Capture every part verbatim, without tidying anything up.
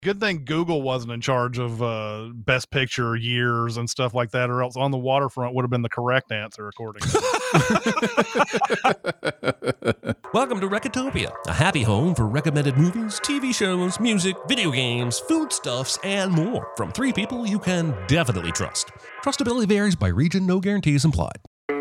Good thing Google wasn't in charge of uh, Best Picture years and stuff like that, or else On the Waterfront would have been the correct answer, according to Welcome to Recotopia, a happy home for recommended movies, T V shows, music, video games, foodstuffs, and more from three people you can definitely trust. Trustability varies by region, no guarantees implied.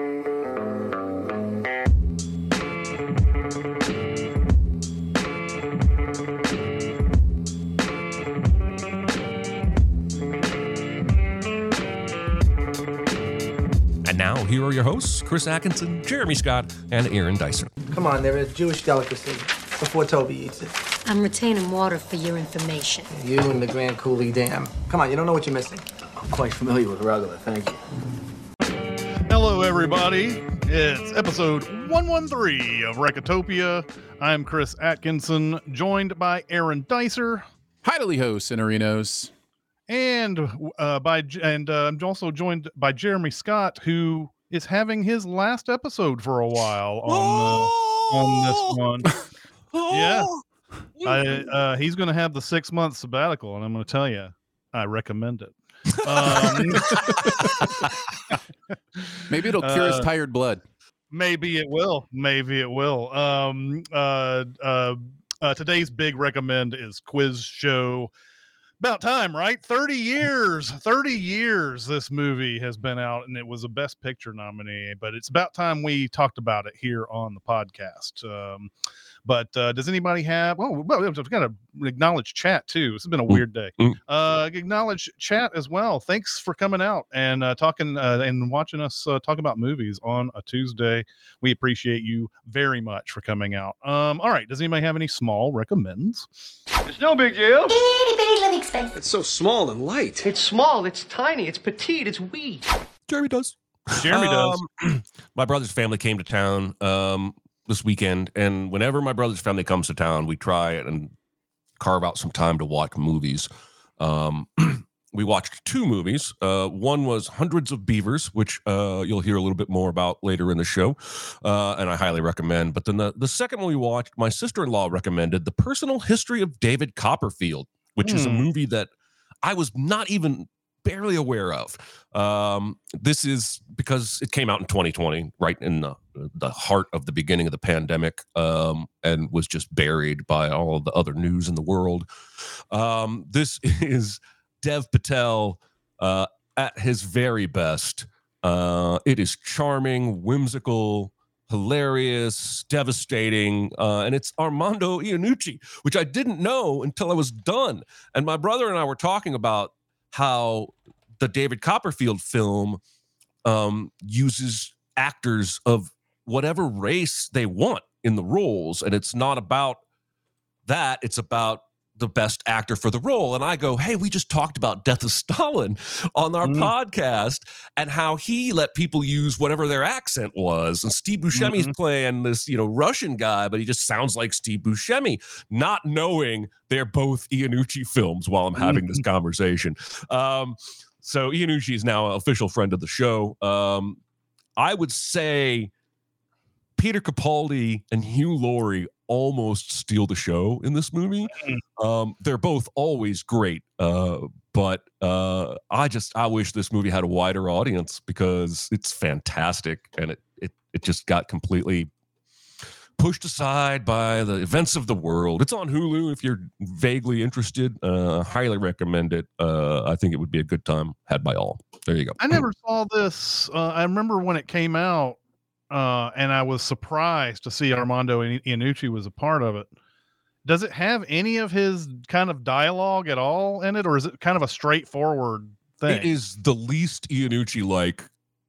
Now, here are your hosts, Chris Atkinson, Jeremy Scott, and Aaron Dicer. Come on, there is Jewish delicacy before Toby eats it. I'm retaining water for your information. You and the Grand Coulee Dam. Come on, you don't know what you're missing. I'm quite familiar with Rugler, thank you. Hello, everybody. It's episode one thirteen of Recotopia. I'm Chris Atkinson, joined by Aaron Dicer. Hi, Lehos and Arinos. And uh, by and uh, I'm also joined by Jeremy Scott, who is having his last episode for a while on uh, on this one. Yeah, I, uh, he's going to have the six month sabbatical, and I'm going to tell you, I recommend it. Um, maybe it'll cure uh, his tired blood. Maybe it will. Maybe it will. Um, uh, uh, uh, today's big recommend is Quiz Show. About time, right? thirty years, thirty years this movie has been out, and it was a Best Picture nominee, but it's about time we talked about it here on the podcast. Um, but uh, does anybody have, well, well we've got to acknowledge chat too. This has been a weird day. Uh, acknowledge chat as well. Thanks for coming out and uh, talking uh, and watching us uh, talk about movies on a Tuesday. We appreciate you very much for coming out. Um, all right. Does anybody have any small recommends? It's no big deal. Itty bitty living space. It's so small and light. It's small, it's tiny, it's petite, it's wee. Jeremy does. Jeremy does. Um, my brother's family came to town um, this weekend, and whenever my brother's family comes to town, we try and carve out some time to watch movies. Um, we watched two movies. Uh, one was Hundreds of Beavers, which uh, you'll hear a little bit more about later in the show, uh, and I highly recommend. But then the, the second one we watched, my sister-in-law recommended The Personal History of David Copperfield, which hmm. is a movie that I was not even barely aware of. Um, this is because it came out in twenty twenty, right in the, the heart of the beginning of the pandemic, um, and was just buried by all of the other news in the world. Um, this is Dev Patel uh, at his very best. Uh, it is charming, whimsical, hilarious, devastating, uh, and it's Armando Iannucci, which I didn't know until I was done. And my brother and I were talking about how the David Copperfield film um, uses actors of whatever race they want in the roles, and it's not about that. It's about the best actor for the role. And I go, hey, we just talked about Death of Stalin on our mm. podcast and how he let people use whatever their accent was. And Steve Buscemi's mm-hmm. playing this, you know, Russian guy, but he just sounds like Steve Buscemi, not knowing they're both Iannucci films while I'm having mm-hmm. this conversation. Um, so Iannucci is now an official friend of the show. Um, I would say Peter Capaldi and Hugh Laurie almost steal the show in this movie. Um, they're both always great, uh, but uh, I just I wish this movie had a wider audience because it's fantastic, and it it it just got completely pushed aside by the events of the world. It's on Hulu if you're vaguely interested. Uh, highly recommend it. Uh, I think it would be a good time had by all. There you go. I never saw this. Uh, I remember when it came out. Uh, and I was surprised to see Armando Iannucci was a part of it. Does it have any of his kind of dialogue at all in it, or is it kind of a straightforward thing? It is the least Iannucci-like.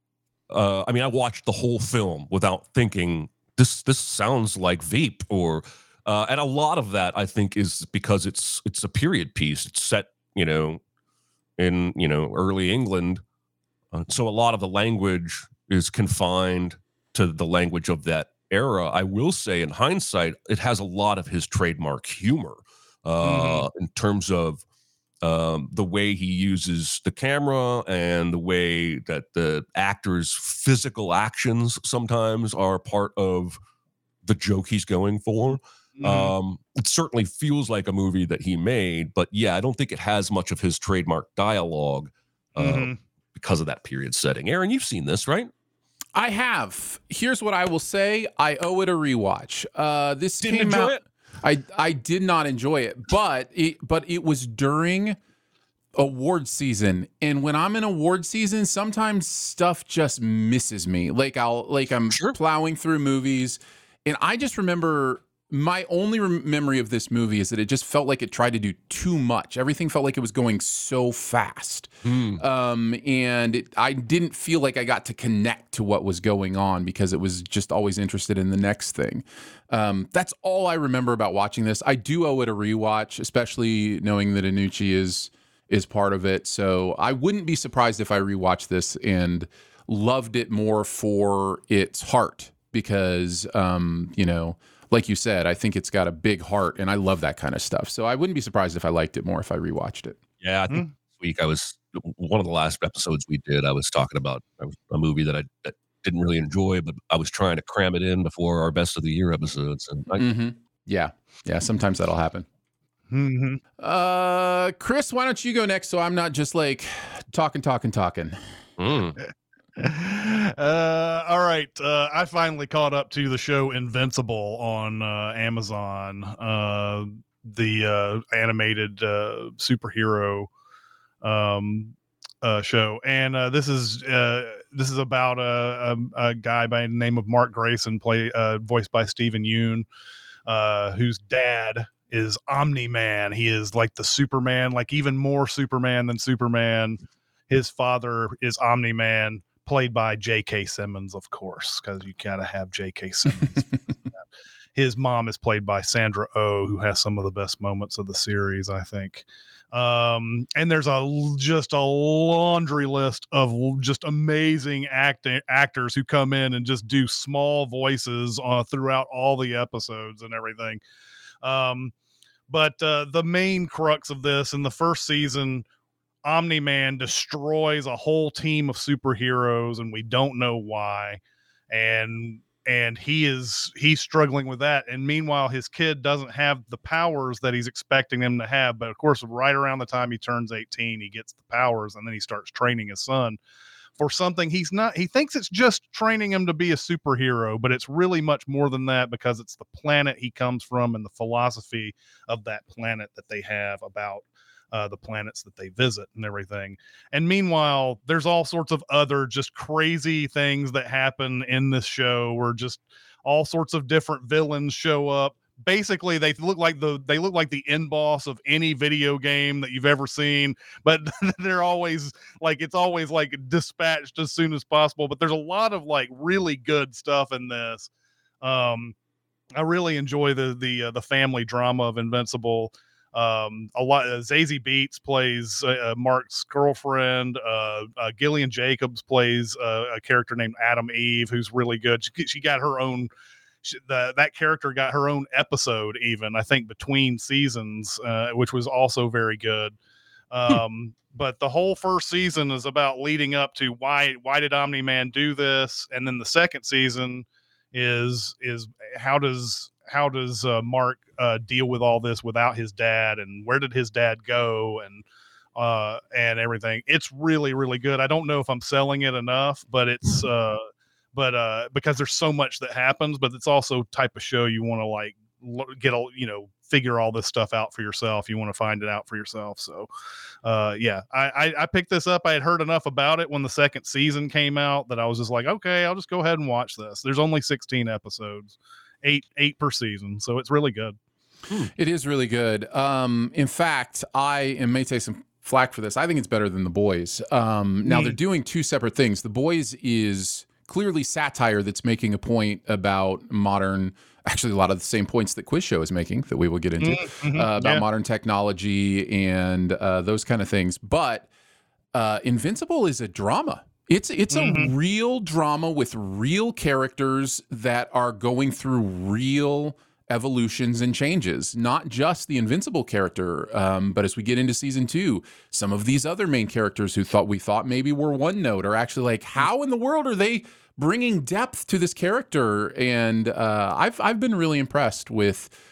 Uh, I mean, I watched the whole film without thinking this. This sounds like Veep, or uh, and a lot of that I think is because it's it's a period piece. It's set, you know, in you know early England, uh, so a lot of the language is confined to the language of that era. I will say, in hindsight, it has a lot of his trademark humor uh, mm-hmm. in terms of um, the way he uses the camera and the way that the actor's physical actions sometimes are part of the joke he's going for. Mhm. Um, it certainly feels like a movie that he made, but yeah, I don't think it has much of his trademark dialogue uh, Mhm. because of that period setting. Aaron, you've seen this, right? I have. Here's what I will say. I owe it a rewatch. Uh, this Didn't came enjoy out. it? I I did not enjoy it, but it but it was during award season, and when I'm in award season, sometimes stuff just misses me. Like I'll like I'm Sure. plowing through movies, and I just remember my only rem- memory of this movie is that it just felt like it tried to do too much. Everything felt like it was going so fast. Mm. Um, and it, I didn't feel like I got to connect to what was going on because it was just always interested in the next thing. Um, that's all I remember about watching this. I do owe it a rewatch, especially knowing that Anucci is is part of it. So I wouldn't be surprised if I rewatched this and loved it more for its heart because, um, you know, like you said, I think it's got a big heart, and I love that kind of stuff. So I wouldn't be surprised if I liked it more if I rewatched it. Yeah, I think Hmm. this week I was one of the last episodes we did. I was talking about a movie that I that didn't really enjoy, but I was trying to cram it in before our best of the year episodes. And I, Mm-hmm. Yeah, yeah. Sometimes that'll happen. Mhm. Uh, Chris, why don't you go next? So I'm not just like talking, talking, talking. Mm. Uh, all right. Uh, I finally caught up to the show Invincible on uh, Amazon, uh, the uh, animated uh, superhero um, uh, show, and uh, this is uh, this is about a, a, a guy by the name of Mark Grayson, play uh, voiced by Stephen Yeun, uh, whose dad is Omni-Man. He is like the Superman, like even more Superman than Superman. His father is Omni-Man, played by J K. Simmons, of course, because you gotta have J K. Simmons. His mom is played by Sandra Oh, who has some of the best moments of the series, I think. Um, and there's a just a laundry list of just amazing acting actors who come in and just do small voices uh, throughout all the episodes and everything. Um, but uh, the main crux of this in the first season, Omni-Man destroys a whole team of superheroes, and we don't know why. And and he is he's struggling with that. And meanwhile, his kid doesn't have the powers that he's expecting him to have. But of course, right around the time he turns eighteen, he gets the powers, and then he starts training his son for something he's not. He thinks it's just training him to be a superhero, but it's really much more than that, because it's the planet he comes from and the philosophy of that planet that they have about Uh, the planets that they visit and everything. And meanwhile, there's all sorts of other just crazy things that happen in this show, where just all sorts of different villains show up. Basically, they look like the they look like the end boss of any video game that you've ever seen, but they're always like it's always like dispatched as soon as possible. But there's a lot of like really good stuff in this. Um, I really enjoy the the uh, the family drama of Invincible. Um, a lot. Uh, Zazie Beetz plays uh, Mark's girlfriend. Uh, uh, Gillian Jacobs plays uh, a character named Adam Eve, who's really good. She, she got her own. She, the, that character got her own episode, even I think between seasons, uh, which was also very good. Um, but the whole first season is about leading up to why why did Omni-Man do this, and then the second season is is how does how does uh, Mark uh, deal with all this without his dad, and where did his dad go, and uh, and everything. It's really, really good. I don't know if I'm selling it enough, but it's uh, but uh, because there's so much that happens, but it's also type of show you want to like get a you know figure all this stuff out for yourself. You want to find it out for yourself. So uh, yeah, I, I I picked this up. I had heard enough about it when the second season came out that I was just like, okay, I'll just go ahead and watch this. There's only sixteen episodes. Eight eight per season, so it's really good. It is really good. Um, in fact, I and may take some flack for this. I think it's better than The Boys. Um, now Mm. they're doing two separate things. The Boys is clearly satire that's making a point about modern. Actually, a lot of the same points that Quiz Show is making that we will get into Mm-hmm. uh, about Yeah. modern technology and uh, those kind of things. But uh, Invincible is a drama. It's it's Mhm. a real drama with real characters that are going through real evolutions and changes. Not just the Invincible character, um, but as we get into season two, some of these other main characters who thought we thought maybe were one note are actually like, how in the world are they bringing depth to this character? And uh, I've I've been really impressed with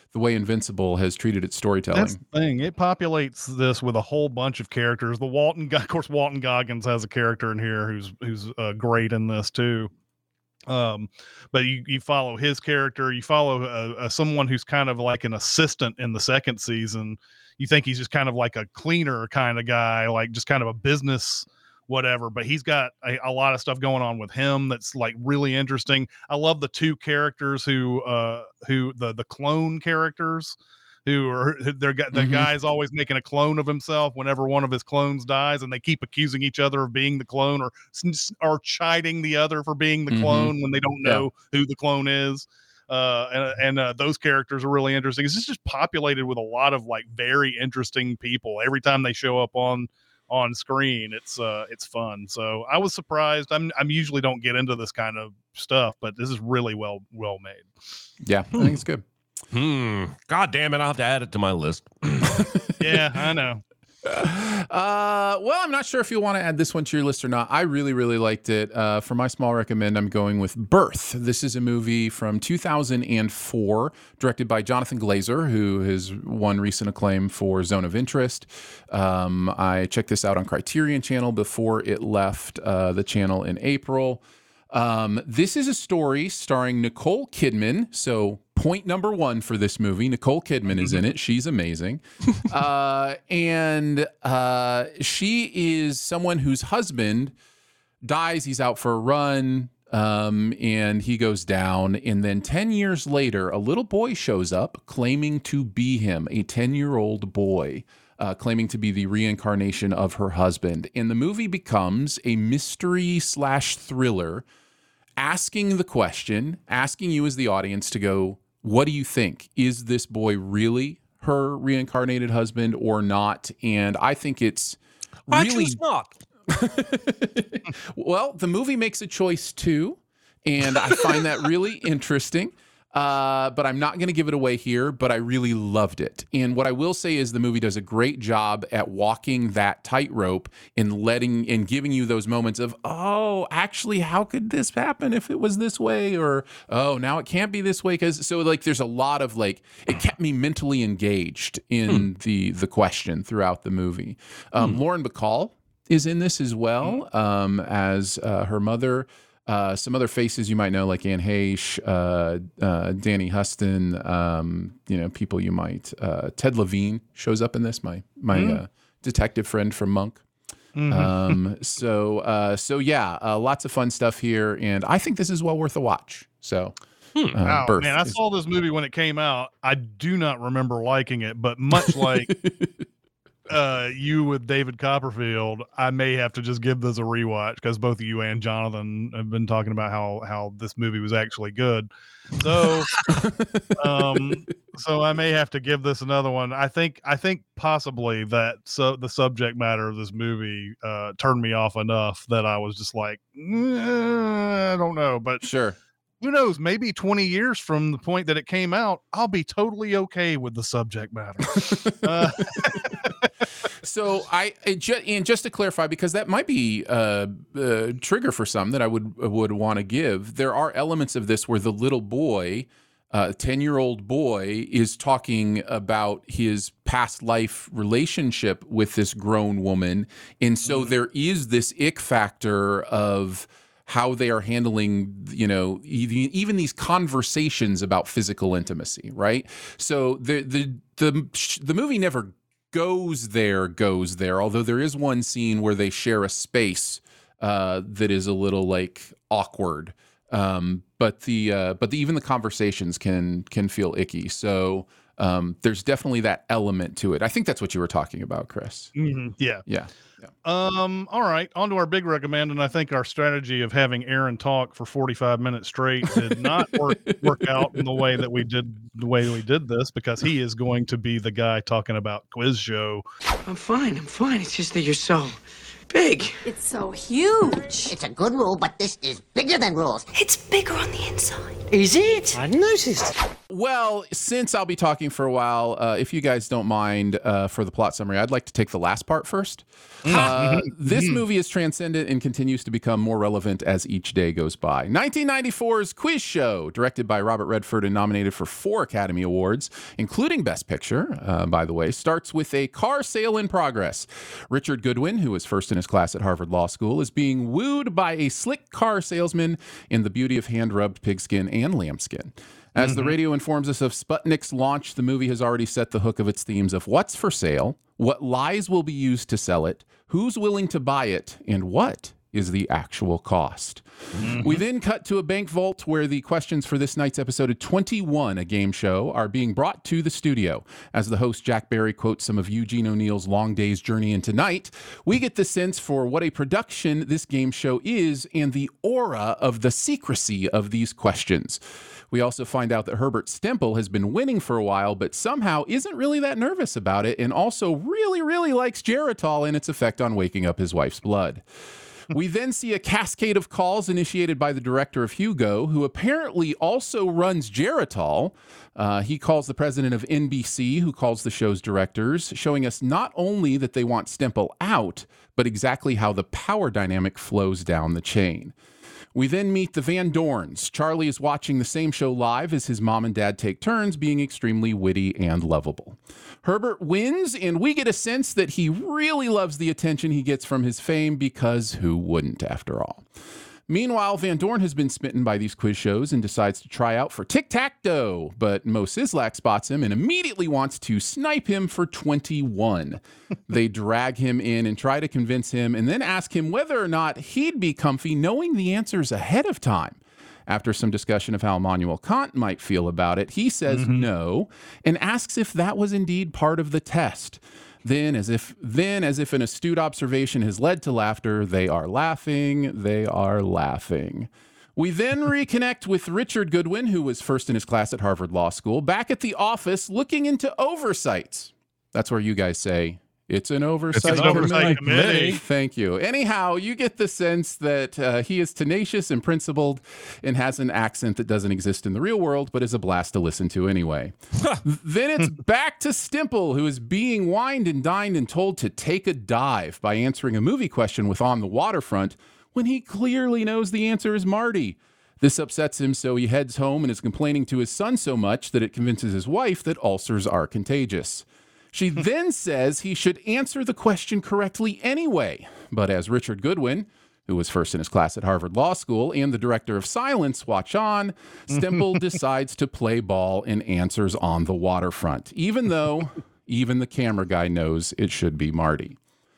the way Invincible has treated its storytelling. That's the thing. It populates this with a whole bunch of characters. The Walton, of course, Walton Goggins has a character in here who's who's uh, great in this too. Um, but you, you follow his character. You follow uh, uh, someone who's kind of like an assistant in the second season. You think he's just kind of like a cleaner kind of guy, like just kind of a business whatever, but he's got a, a lot of stuff going on with him that's like really interesting. I love the two characters who uh who the the clone characters who are they're the mm-hmm. guy's always making a clone of himself whenever one of his clones dies, and they keep accusing each other of being the clone or or chiding the other for being the mm-hmm. clone when they don't know yeah. who the clone is. Uh, and and uh, those characters are really interesting. It's just populated with a lot of like very interesting people. Every time they show up on on screen, it's uh it's fun. So I was surprised. I'm I'm usually don't get into this kind of stuff, but this is really well well made. Yeah, I think it's good. Hmm. God damn it! I'll have to add it to my list. Yeah, I know. Uh, well, I'm not sure if you want to add this one to your list or not. I really, really liked it. Uh, for my small recommend, I'm going with Birth. This is a movie from two thousand four, directed by Jonathan Glazer, who has won recent acclaim for Zone of Interest. Um, I checked this out on Criterion Channel before it left uh, the channel in April. Um, this is a story starring Nicole Kidman. So point number one for this movie, Nicole Kidman is in it. She's amazing. Uh, and uh, she is someone whose husband dies. He's out for a run, um, and he goes down. And then ten years later, a little boy shows up claiming to be him, a ten-year-old boy. Uh, claiming to be the reincarnation of her husband. And the movie becomes a mystery slash thriller, asking the question, asking you as the audience to go, what do you think? Is this boy really her reincarnated husband or not? And I think it's really... I choose not. Well, the movie makes a choice too, and I find that really interesting. Uh, but I'm not going to give it away here, but I really loved it. And what I will say is the movie does a great job at walking that tightrope and letting and giving you those moments of, oh, actually, how could this happen if it was this way? Or, oh, now it can't be this way. Because so like there's a lot of like, it kept me mentally engaged in hmm. the the question throughout the movie. Um, hmm. Lauren Bacall is in this as well um, as uh, her mother. Uh, some other faces you might know, like Anne Heche, uh, uh, Danny Huston, um, you know, people you might. Uh, Ted Levine shows up in this, my my mm. uh, detective friend from Monk. Mm-hmm. Um, so uh, so yeah, uh, lots of fun stuff here, and I think this is well worth a watch. So, hmm. uh, wow, Birth man, I is- saw this movie when it came out. I do not remember liking it, but much like. Uh, you with David Copperfield, I may have to just give this a rewatch because both you and Jonathan have been talking about how how this movie was actually good. So, um, so I may have to give this another one. I think I think possibly that so the subject matter of this movie uh turned me off enough that I was just like, eh, I don't know, but sure. Who knows? Maybe twenty years from the point that it came out, I'll be totally okay with the subject matter. uh, So I and just to clarify, because that might be a, a trigger for some that I would would want to give. There are elements of this where the little boy, a ten-year-old boy, is talking about his past life relationship with this grown woman, and so there is this ick factor of how they are handling, you know, even, even these conversations about physical intimacy, right? So the the the the movie never goes there, goes there. Although there is one scene where they share a space uh, that is a little like awkward, um, but the uh, but the, even the conversations can can feel icky. So um, there's definitely that element to it. I think that's what you were talking about, Chris. Mm-hmm. Yeah, yeah. Yeah. Um. All right. On to our big recommend, and I think our strategy of having Aaron talk for forty-five minutes straight did not work work out in the way that we did the way we did this, because he is going to be the guy talking about Quiz Show. I'm fine. I'm fine. It's just that you're so big. It's so huge. It's a good rule, but this is bigger than rules. It's bigger on the inside. Is it? I noticed. Well, since I'll be talking for a while, uh, if you guys don't mind, uh, for the plot summary, I'd like to take the last part first. Uh, this movie is transcendent and continues to become more relevant as each day goes by. nineteen ninety-four's Quiz Show, directed by Robert Redford and nominated for four Academy Awards, including Best Picture, uh, by the way, starts with a car sale in progress. Richard Goodwin, who was first in his class at Harvard Law School, is being wooed by a slick car salesman in the beauty of hand-rubbed pigskin and lambskin. As mm-hmm. the radio informs us of Sputnik's launch, the movie has already set the hook of its themes of what's for sale, what lies will be used to sell it, who's willing to buy it, and what is the actual cost. Mm-hmm. We then cut to a bank vault where the questions for this night's episode of twenty-one, a game show, are being brought to the studio. As the host Jack Barry quotes some of Eugene O'Neill's Long Day's Journey into Night, we get the sense for what a production this game show is and the aura of the secrecy of these questions. We also find out that Herbert Stemple has been winning for a while, but somehow isn't really that nervous about it, and also really, really likes Geritol and its effect on waking up his wife's blood. We then see a cascade of calls initiated by the director of Hugo, who apparently also runs Geritol. Uh, he calls the president of N B C, who calls the show's directors, showing us not only that they want Stemple out, but exactly how the power dynamic flows down the chain. We then meet the Van Dorns. Charlie is watching the same show live as his mom and dad take turns being extremely witty and lovable. Herbert wins, and we get a sense that he really loves the attention he gets from his fame, because who wouldn't, after all? Meanwhile, Van Dorn has been smitten by these quiz shows and decides to try out for Tic-Tac-Toe, but Mo Sizlak spots him and immediately wants to snipe him for twenty-one. They drag him in and try to convince him and then ask him whether or not he'd be comfy knowing the answers ahead of time. After some discussion of how Immanuel Kant might feel about it, he says mm-hmm. no and asks if that was indeed part of the test. Then, as if then, as if an astute observation has led to laughter, they are laughing, they are laughing. We then reconnect with Richard Goodwin, who was first in his class at Harvard Law School, back at the office looking into oversights. That's where you guys say, it's an oversight, it's an oversight committee. committee. Thank you. Anyhow, you get the sense that uh, he is tenacious and principled and has an accent that doesn't exist in the real world, but is a blast to listen to anyway. Then it's back to Stemple, who is being wined and dined and told to take a dive by answering a movie question with On the Waterfront when he clearly knows the answer is Marty. This upsets him, so he heads home and is complaining to his son so much that it convinces his wife that ulcers are contagious. She then says he should answer the question correctly anyway. But as Richard Goodwin, who was first in his class at Harvard Law School, and the director of Silence watch on, Stemple decides to play ball and answers On the Waterfront, even though even the camera guy knows it should be Marty.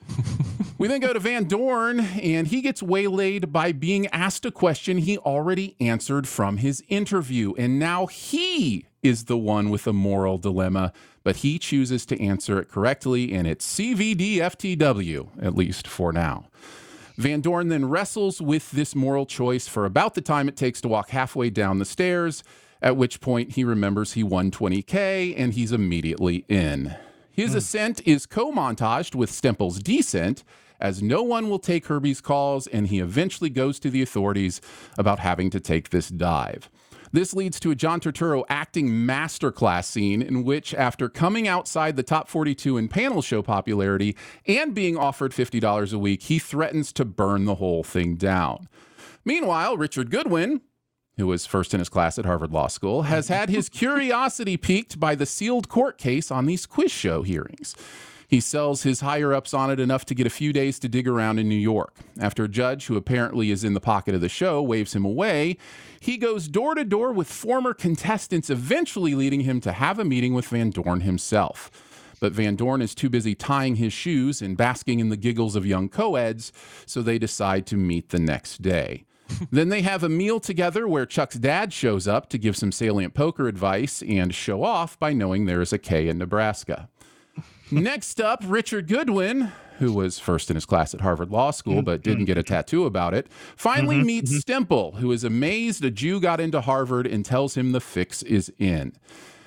We then go to Van Dorn, and he gets waylaid by being asked a question he already answered from his interview. And now he is the one with a moral dilemma, but he chooses to answer it correctly, and it's C V D F T W, at least for now. Van Dorn then wrestles with this moral choice for about the time it takes to walk halfway down the stairs, at which point he remembers he won twenty K, and he's immediately in. His mm. ascent is co-montaged with Stemple's descent, as no one will take Herbie's calls, and he eventually goes to the authorities about having to take this dive. This leads to a John Turturro acting masterclass scene in which, after coming outside the top forty-two in panel show popularity and being offered fifty dollars a week, he threatens to burn the whole thing down. Meanwhile, Richard Goodwin, who was first in his class at Harvard Law School, has had his curiosity piqued by the sealed court case on these quiz show hearings. He sells his higher-ups on it enough to get a few days to dig around in New York. After a judge, who apparently is in the pocket of the show, waves him away, he goes door-to-door with former contestants, eventually leading him to have a meeting with Van Dorn himself. But Van Dorn is too busy tying his shoes and basking in the giggles of young co-eds, so they decide to meet the next day. Then they have a meal together where Chuck's dad shows up to give some salient poker advice and show off by knowing there is a K in Nebraska. Next up, Richard Goodwin, who was first in his class at Harvard Law School but didn't get a tattoo about it, finally mm-hmm, meets mm-hmm. Stemple, who is amazed a Jew got into Harvard and tells him the fix is in.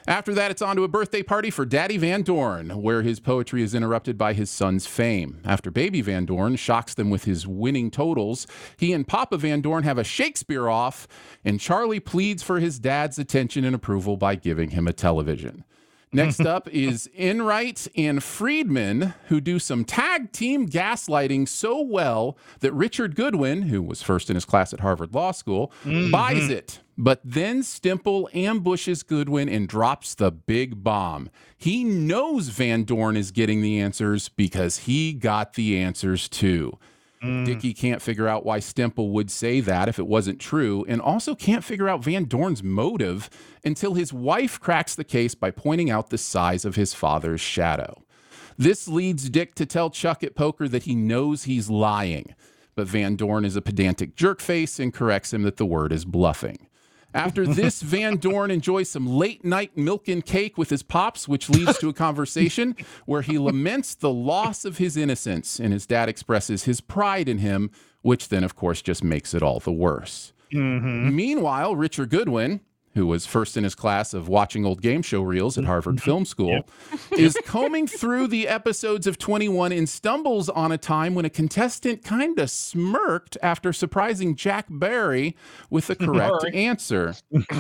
After that, it's on to a birthday party for Daddy Van Dorn, where his poetry is interrupted by his son's fame. After Baby Van Dorn shocks them with his winning totals, he and Papa Van Dorn have a Shakespeare off, and Charlie pleads for his dad's attention and approval by giving him a television. Next up is Enright and Friedman, who do some tag team gaslighting so well that Richard Goodwin, who was first in his class at Harvard Law School, mm-hmm. buys it. But then Stimple ambushes Goodwin and drops the big bomb. He knows Van Dorn is getting the answers because he got the answers too. Mm. Dickie can't figure out why Stimple would say that if it wasn't true, and also can't figure out Van Dorn's motive until his wife cracks the case by pointing out the size of his father's shadow. This leads Dick to tell Chuck at poker that he knows he's lying, but Van Dorn is a pedantic jerkface and corrects him that the word is bluffing. After this, Van Dorn enjoys some late-night milk and cake with his pops, which leads to a conversation where he laments the loss of his innocence, and his dad expresses his pride in him, which then, of course, just makes it all the worse. Mm-hmm. Meanwhile, Richard Goodwin, who was first in his class of watching old game show reels at Harvard Film School, yep. is combing through the episodes of twenty-one and stumbles on a time when a contestant kind of smirked after surprising Jack Barry with the correct Sorry. answer.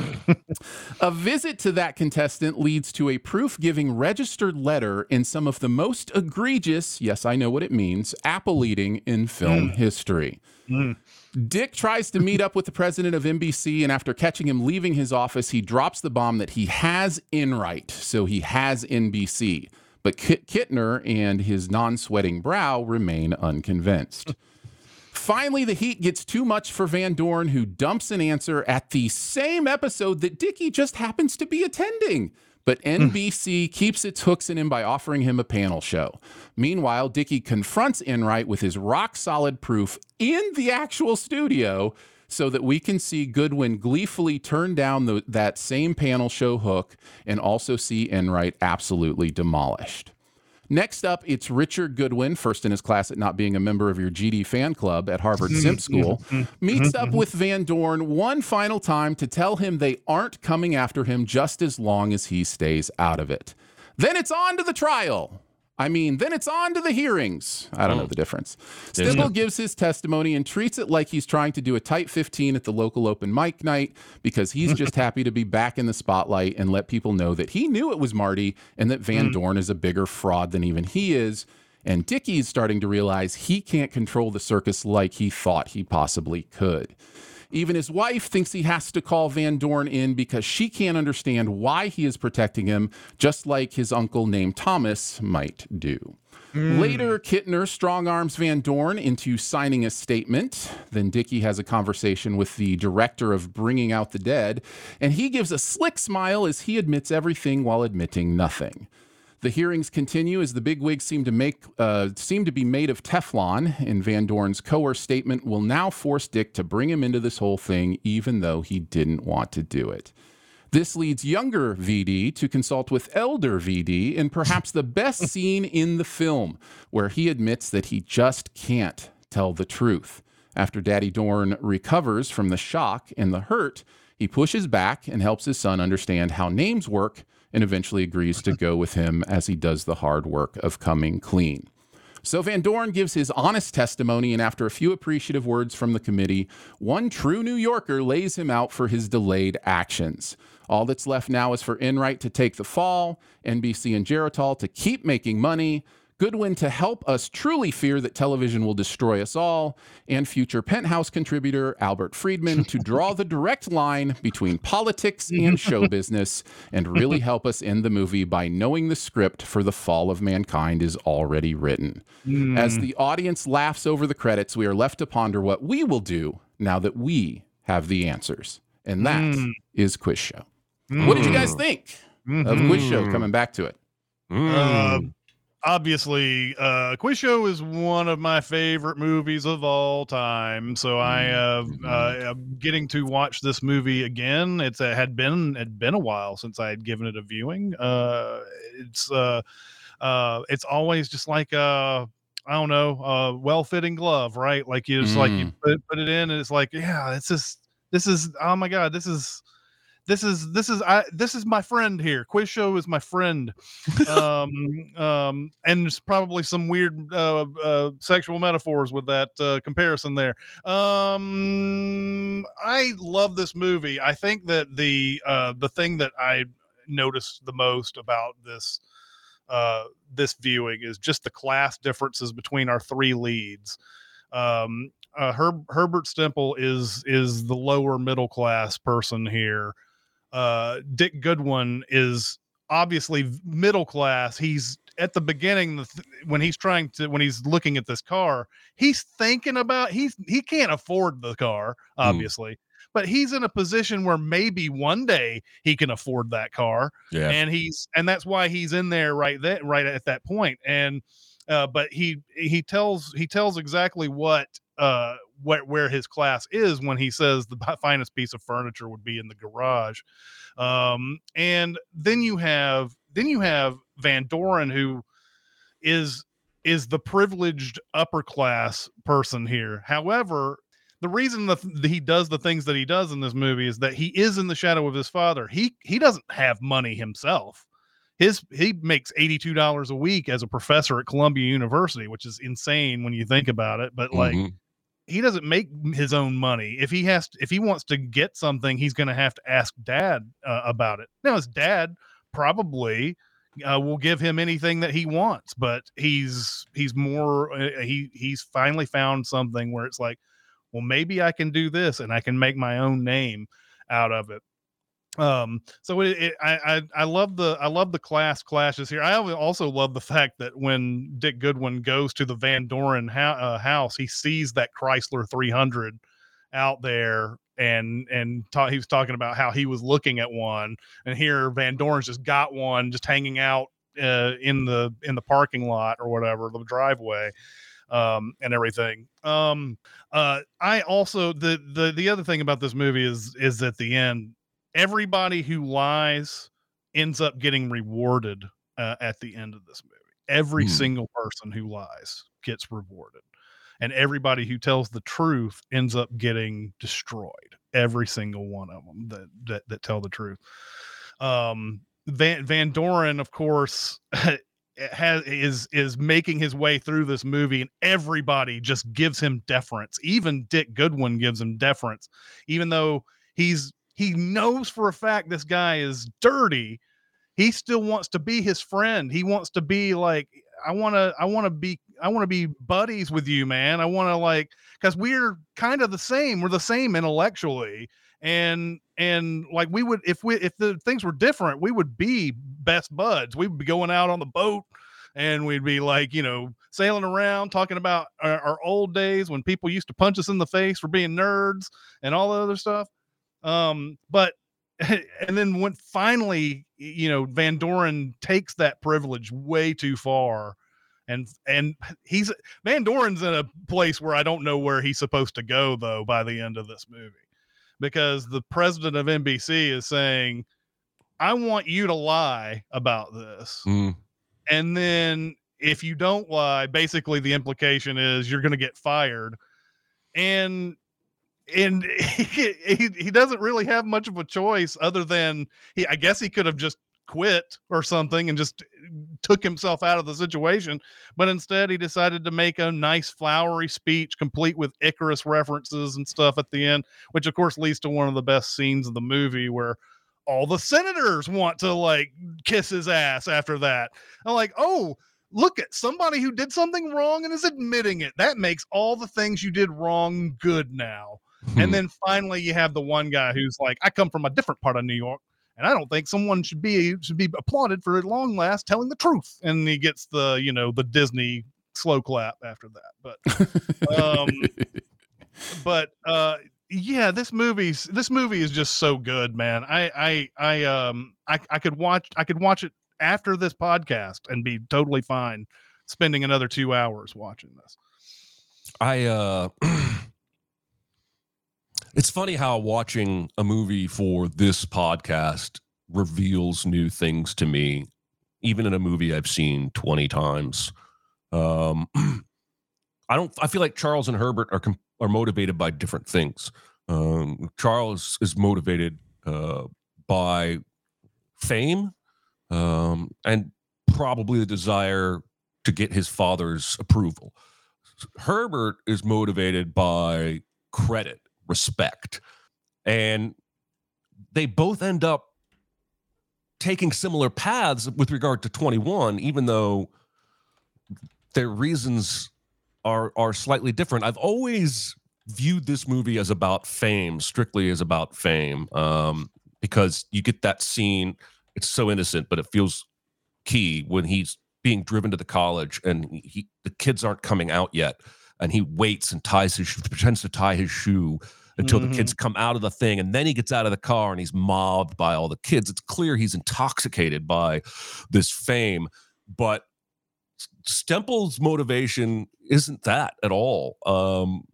A visit to that contestant leads to a proof-giving registered letter in some of the most egregious, yes, I know what it means, apple eating in film mm. history. Mm. Dick tries to meet up with the president of N B C, and after catching him leaving his office, he drops the bomb that he has Enright, so he has N B C. But Kit Kittner and his non-sweating brow remain unconvinced. Finally, the heat gets too much for Van Dorn, who dumps an answer at the same episode that Dickie just happens to be attending. But N B C keeps its hooks in him by offering him a panel show. Meanwhile, Dickie confronts Enright with his rock-solid proof in the actual studio so that we can see Goodwin gleefully turn down the, that same panel show hook and also see Enright absolutely demolished. Next up, it's Richard Goodwin, first in his class at not being a member of your G D fan club at Harvard Simp School, meets up with Van Dorn one final time to tell him they aren't coming after him just as long as he stays out of it. Then it's on to the trial. I mean, then it's on to the hearings. I don't know the difference. Stimple gives his testimony and treats it like he's trying to do a tight fifteen at the local open mic night because he's just happy to be back in the spotlight and let people know that he knew it was Marty and that Van Dorn is a bigger fraud than even he is. And Dickie's starting to realize he can't control the circus like he thought he possibly could. Even his wife thinks he has to call Van Dorn in because she can't understand why he is protecting him, just like his uncle named Thomas might do. Mm. Later, Kittner strong-arms Van Dorn into signing a statement. Then Dickie has a conversation with the director of Bringing Out the Dead, and he gives a slick smile as he admits everything while admitting nothing. The hearings continue as the bigwigs seem to make uh, seem to be made of Teflon, and Van Dorn's coerced statement will now force Dick to bring him into this whole thing, even though he didn't want to do it. This leads younger V D to consult with elder V D in perhaps the best scene in the film, where he admits that he just can't tell the truth. After Daddy Dorn recovers from the shock and the hurt, he pushes back and helps his son understand how names work, and eventually agrees to go with him as he does the hard work of coming clean. So Van Dorn gives his honest testimony, and after a few appreciative words from the committee, one true New Yorker lays him out for his delayed actions. All that's left now is for Enright to take the fall, N B C and Geritol to keep making money, Goodwin to help us truly fear that television will destroy us all, and future Penthouse contributor Albert Friedman to draw the direct line between politics and show business and really help us end the movie by knowing the script for The Fall of Mankind is already written. Mm. As the audience laughs over the credits, we are left to ponder what we will do now that we have the answers. And that mm. is Quiz Show. Mm. What did you guys think mm-hmm. of Quiz Show? Coming back to it. Mm. Um, Obviously, uh, Quiz Show is one of my favorite movies of all time. So I uh, uh, am getting to watch this movie again. It's uh, had been had been a while since I had given it a viewing. Uh, it's uh, uh, it's always just like a I don't know, a well-fitting glove, right? Like you just mm. like you put, put it in, and it's like, yeah, it's just this is oh my god, this is this is this is I this is my friend here. Quiz Show is my friend. Um, um, and there's probably some weird uh, uh, sexual metaphors with that uh, comparison there. Um, I love this movie. I think that the uh, the thing that I noticed the most about this uh, this viewing is just the class differences between our three leads. Um, uh, Herb, Herbert Stemple is is the lower middle class person here. Uh, Dick Goodwin is obviously middle class. He's at the beginning the th- when he's trying to when he's looking at this car, he's thinking about he's he can't afford the car, obviously, mm. but he's in a position where maybe one day he can afford that car. Yeah, and he's and that's why he's in there right that right at that point. And uh, but he he tells he tells exactly what uh where, where his class is when he says the finest piece of furniture would be in the garage. Um and then you have then you have Van Doren, who is is the privileged upper class person here. However, the reason that he does the things that he does in this movie is that he is in the shadow of his father. He he doesn't have money himself. His he makes eighty-two dollars a week as a professor at Columbia University, which is insane when you think about it. But like, mm-hmm. he doesn't make his own money. If he has, to, if he wants to get something, he's going to have to ask dad uh, about it. Now his dad probably uh, will give him anything that he wants, but he's, he's more, uh, he, he's finally found something where it's like, well, maybe I can do this and I can make my own name out of it. Um, so it, it, I, I, I love the, I love the class clashes here. I also love the fact that when Dick Goodwin goes to the Van Doren ha- uh, house, he sees that Chrysler three hundred out there, and, and ta- he was talking about how he was looking at one, and here Van Doren's just got one just hanging out, uh, in the, in the parking lot or whatever, the driveway, um, and everything. Um, uh, I also, the, the, the other thing about this movie is, is at the end, everybody who lies ends up getting rewarded uh, at the end of this movie. Every mm. single person who lies gets rewarded, and everybody who tells the truth ends up getting destroyed. Every single one of them that that, that tell the truth. Um, Van Van Doren, of course, has is is making his way through this movie, and everybody just gives him deference. Even Dick Goodwin gives him deference, even though he's he knows for a fact this guy is dirty. He still wants to be his friend. He wants to be like, I want to, I want to be, I want to be buddies with you, man. I want to like, cause we're kind of the same. We're the same intellectually. And, and like we would, if we, if the things were different, we would be best buds. We would be going out on the boat, and we'd be like, you know, sailing around talking about our, our old days when people used to punch us in the face for being nerds and all the other stuff. Um, but, and then when finally, you know, Van Doren takes that privilege way too far, and, and he's, Van Doren's in a place where I don't know where he's supposed to go though, by the end of this movie, because the president of N B C is saying, I want you to lie about this. Mm. And then if you don't lie, basically the implication is you're going to get fired. And, And he, he he doesn't really have much of a choice other than he, I guess he could have just quit or something and just took himself out of the situation. But instead he decided to make a nice flowery speech complete with Icarus references and stuff at the end, which of course leads to one of the best scenes of the movie where all the senators want to like kiss his ass after that. I'm like, oh, look at somebody who did something wrong and is admitting it. That makes all the things you did wrong good now. And then finally you have the one guy who's like, I come from a different part of New York, and I don't think someone should be should be applauded for at long last telling the truth. And he gets the, you know, the Disney slow clap after that. But um but uh yeah, this movie's this movie is just so good, man. I I I um I, I could watch I could watch it after this podcast and be totally fine spending another two hours watching this. I uh It's funny how watching a movie for this podcast reveals new things to me, even in a movie I've seen twenty times. Um, I don't. I feel like Charles and Herbert are are motivated by different things. Um, Charles is motivated uh, by fame um, and probably the desire to get his father's approval. Herbert is motivated by credit, respect, and they both end up taking similar paths with regard to twenty-one, even though their reasons are are slightly different. I've always viewed this movie as about fame, strictly as about fame, um, because you get that scene. It's so innocent, but it feels key when he's being driven to the college and he the kids aren't coming out yet, and he waits and ties his pretends to tie his shoe until mm-hmm. the kids come out of the thing, and then he gets out of the car and he's mobbed by all the kids. It's clear he's intoxicated by this fame, but Stemple's motivation isn't that at all. Um,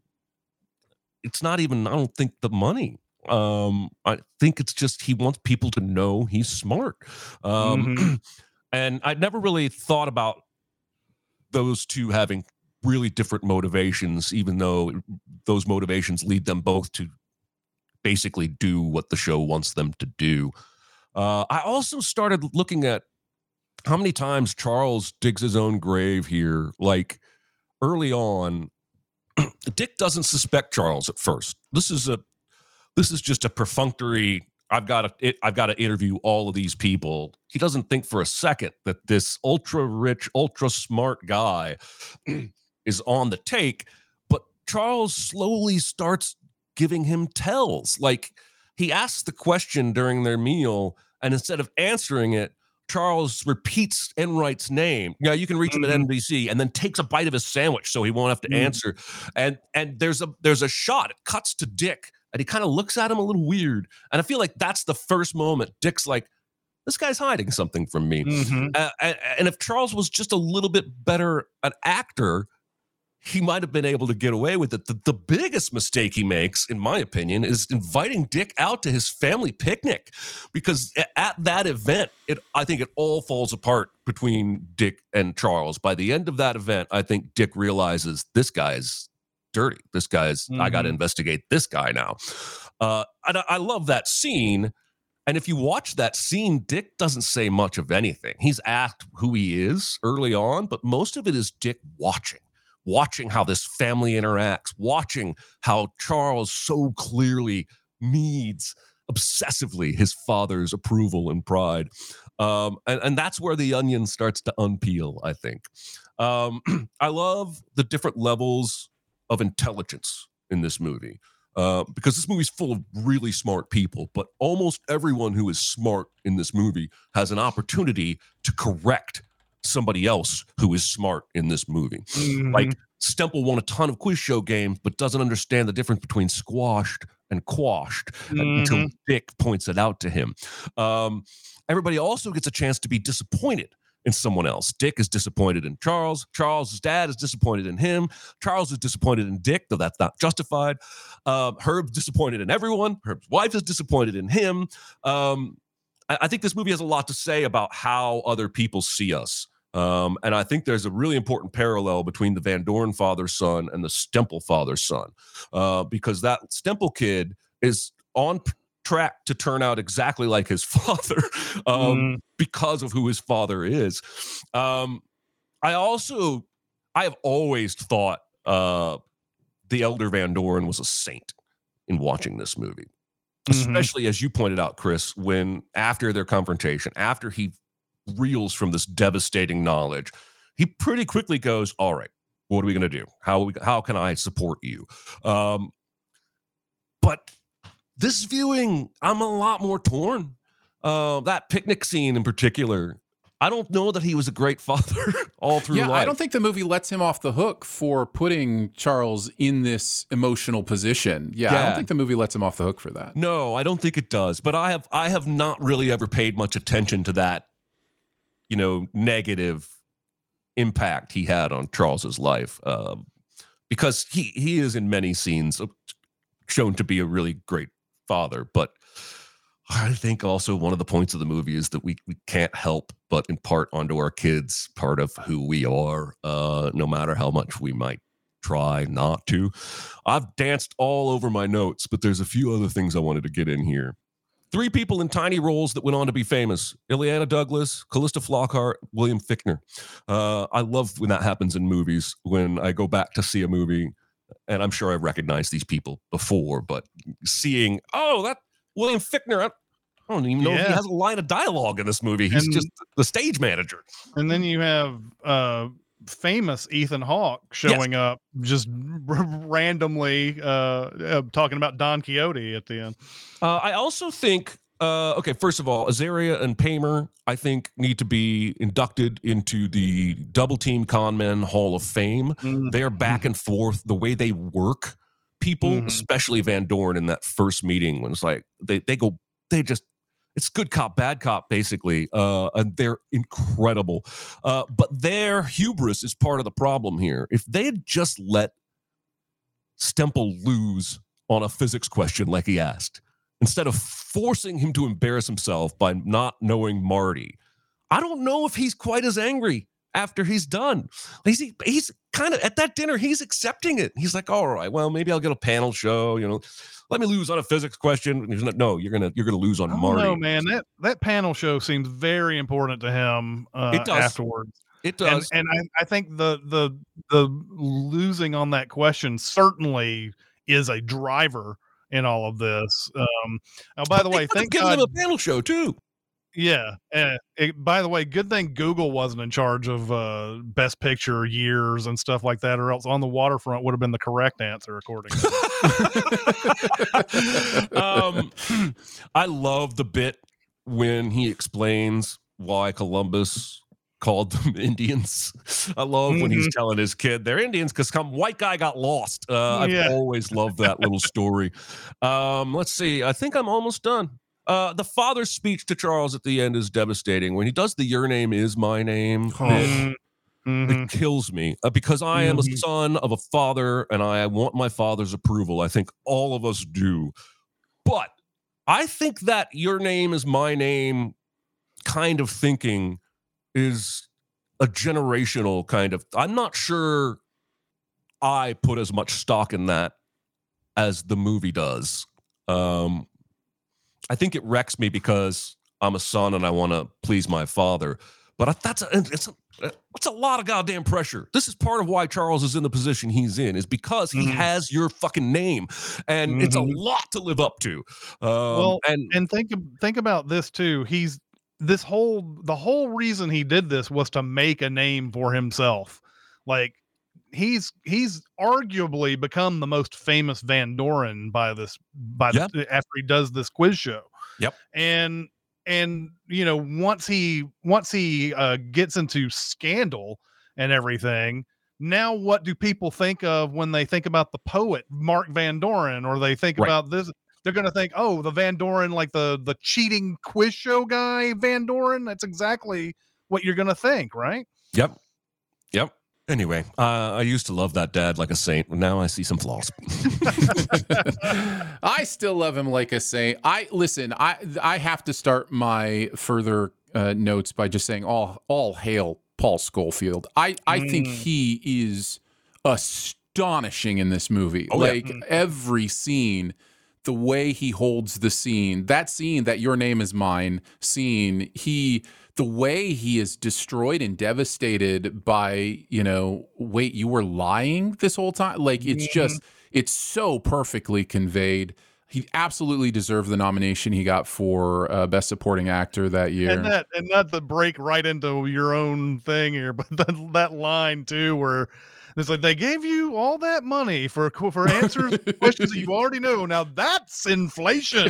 it's not even, I don't think, the money. Um, I think it's just he wants people to know he's smart. Um, mm-hmm. And I'd never really thought about those two having really different motivations, even though those motivations lead them both to basically do what the show wants them to do. Uh, I also started looking at how many times Charles digs his own grave here. Like early on, Dick doesn't suspect Charles at first. This is a this is just a perfunctory, I've got to I've got to interview all of these people. He doesn't think for a second that this ultra rich, ultra smart guy is on the take, but Charles slowly starts giving him tells. Like he asks the question during their meal, and instead of answering it, Charles repeats Enright's name. Yeah, you can reach him mm-hmm. at N B C, and then takes a bite of his sandwich so he won't have to mm-hmm. answer. And and there's a there's a shot. It cuts to Dick, and he kind of looks at him a little weird. And I feel like that's the first moment Dick's like, this guy's hiding something from me. Mm-hmm. Uh, and, and if Charles was just a little bit better an actor, he might have been able to get away with it. The, the biggest mistake he makes, in my opinion, is inviting Dick out to his family picnic, because at that event, it I think it all falls apart between Dick and Charles. By the end of that event, I think Dick realizes this guy's dirty. This guy's, mm-hmm. I got to investigate this guy now. Uh, and I, I love that scene. And if you watch that scene, Dick doesn't say much of anything. He's asked who he is early on, but most of it is Dick watching. Watching how this family interacts, watching how Charles so clearly needs obsessively his father's approval and pride. Um, and, and that's where the onion starts to unpeel, I think. Um, I love the different levels of intelligence in this movie, uh, because this movie's full of really smart people, but almost everyone who is smart in this movie has an opportunity to correct somebody else who is smart in this movie. Mm-hmm. Like Stemple won a ton of quiz show games, but doesn't understand the difference between squashed and quashed mm-hmm. until Dick points it out to him. Um, everybody also gets a chance to be disappointed in someone else. Dick is disappointed in Charles. Charles' dad is disappointed in him. Charles is disappointed in Dick, though that's not justified. Um, Herb's disappointed in everyone. Herb's wife is disappointed in him. Um, I think this movie has a lot to say about how other people see us. Um, and I think there's a really important parallel between the Van Dorn father's son and the Stemple father's son, uh, because that Stemple kid is on p- track to turn out exactly like his father um, mm. because of who his father is. Um, I also, I have always thought uh, the elder Van Dorn was a saint in watching this movie. Especially, mm-hmm. as you pointed out, Chris, when after their confrontation, after he reels from this devastating knowledge, he pretty quickly goes, all right, what are we going to do? How we, how can I support you? Um, but this viewing, I'm a lot more torn. Uh, that picnic scene in particular, I don't know that he was a great father all through yeah, life. I don't think the movie lets him off the hook for putting Charles in this emotional position. Yeah, yeah, I don't think the movie lets him off the hook for that. No, I don't think it does. But I have I have not really ever paid much attention to that, you know, negative impact he had on Charles's life, um, because he he is in many scenes shown to be a really great father. But I think also one of the points of the movie is that we we can't help but impart onto our kids part of who we are, uh, no matter how much we might try not to. I've danced all over my notes, but there's a few other things I wanted to get in here. Three people in tiny roles that went on to be famous: Ileana Douglas, Callista Flockhart, William Fichtner. Uh, I love when that happens in movies. When I go back to see a movie, and I'm sure I've recognized these people before, but seeing, oh, that William Fichtner. I, I don't even know yeah. if he has a line of dialogue in this movie. He's and, just the stage manager. And then you have uh, famous Ethan Hawke showing yes. up just r- randomly uh, uh, talking about Don Quixote at the end. Uh, I also think, uh, okay, first of all, Azaria and Paymer, I think, need to be inducted into the Double Team Con Men Hall of Fame. Mm-hmm. They're back and forth. The way they work people, mm-hmm. especially Van Dorn in that first meeting, when it's like, they, they go, they just, it's good cop, bad cop, basically. Uh, and they're incredible. Uh, but their hubris is part of the problem here. If they had just let Stempel lose on a physics question like he asked, instead of forcing him to embarrass himself by not knowing Marty, I don't know if he's quite as angry after he's done. He's, he's kind of, at that dinner, he's accepting it. He's like, all right, well, maybe I'll get a panel show, you know. Let me lose on a physics question. And he's like, no, you're gonna you're gonna lose on Marty. No, man, that that panel show seems very important to him. Uh, it does. Afterwards. It does, and, and I, I think the the the losing on that question certainly is a driver in all of this. Um, oh, by the way, thank give them a panel show too. Yeah. Uh, it, by the way, good thing Google wasn't in charge of uh, Best Picture years and stuff like that, or else On the Waterfront would have been the correct answer, according to um, I love the bit when he explains why Columbus called them Indians. I love mm-hmm. when he's telling his kid they're Indians because some white guy got lost. Uh, I've yeah. always loved that little story. Um, let's see. I think I'm almost done. Uh, the father's speech to Charles at the end is devastating. When he does the "Your name is my name," oh. it, mm-hmm. it kills me uh, because I am mm-hmm. a son of a father and I want my father's approval. I think all of us do. But I think that "Your name is my name" kind of thinking is a generational kind of. I'm not sure I put as much stock in that as the movie does. Um, I think it wrecks me because I'm a son and I want to please my father. But that's a, it's a, it's a lot of goddamn pressure. This is part of why Charles is in the position he's in, is because he mm-hmm. has your fucking name, and mm-hmm. it's a lot to live up to. Um, well, and and think think about this too. He's this whole the whole reason he did this was to make a name for himself. Like he's he's arguably become the most famous Van Doren by this by yep. the, after he does this quiz show. Yep. And and you know once he once he uh, gets into scandal and everything, now what do people think of when they think about the poet Mark Van Doren, or they think right. about this? They're going to think, oh, the Van Doren, like the the cheating quiz show guy Van Doren. That's exactly what you're going to think, right? Yep. Yep. Anyway, uh, I used to love that dad like a saint. Now I see some flaws. I still love him like a saint. I listen. I I have to start my further uh, notes by just saying all all hail Paul Scofield. I I mm. think he is astonishing in this movie. Oh, like yeah. every scene, the way he holds the scene, that scene, that Your Name Is Mine scene, he. The way he is destroyed and devastated by, you know, wait, you were lying this whole time? Like, it's mm-hmm. just, it's so perfectly conveyed. He absolutely deserved the nomination he got for uh, Best Supporting Actor that year. And that, and not to break right into your own thing here, but that, that line, too, where it's like, they gave you all that money for for answers to questions that you already know. Now that's inflation.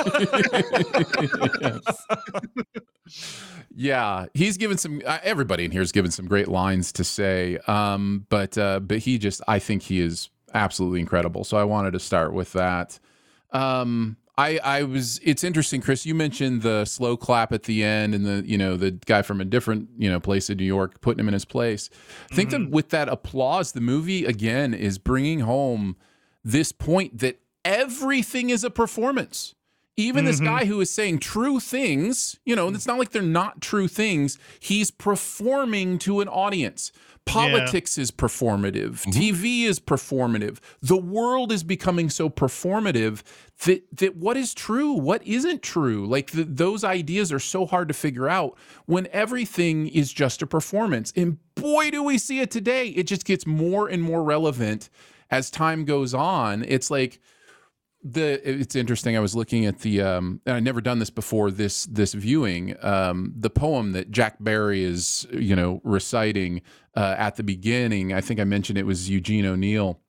Yeah, he's given some. Uh, everybody in here has given some great lines to say. Um, but uh, but he just, I think he is absolutely incredible. So I wanted to start with that. Um, I I was. It's interesting, Chris. You mentioned the slow clap at the end, and the you know the guy from a different you know place in New York putting him in his place. I think mm-hmm. that with that applause, the movie again is bringing home this point that everything is a performance. Even mm-hmm. this guy who is saying true things, you know, it's not like they're not true things. He's performing to an audience. Politics yeah. is performative. Mm-hmm. T V is performative. The world is becoming so performative that that what is true, what isn't true, like the, those ideas are so hard to figure out when everything is just a performance. And boy, do we see it today. It just gets more and more relevant as time goes on. It's like the it's interesting. I was looking at the um, and I'd never done this before this this viewing. Um, the poem that Jack Barry is you know reciting uh, at the beginning. I think I mentioned it was Eugene O'Neill.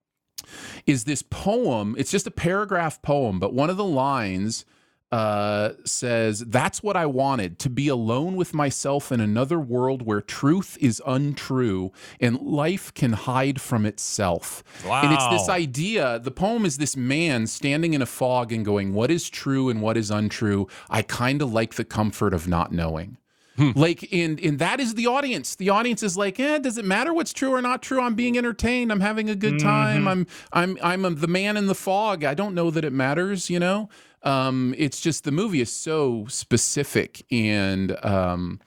Is this poem? It's just a paragraph poem, but one of the lines uh, says, "That's what I wanted, to be alone with myself in another world where truth is untrue and life can hide from itself." Wow. And it's this idea, the poem is this man standing in a fog and going, what is true and what is untrue? I kind of like the comfort of not knowing. Hmm. Like, and, and that is the audience. The audience is like, eh, does it matter what's true or not true? I'm being entertained. I'm having a good time. Mm-hmm. I'm, I'm, I'm the man in the fog. I don't know that it matters, you know? Um, it's just the movie is so specific and um,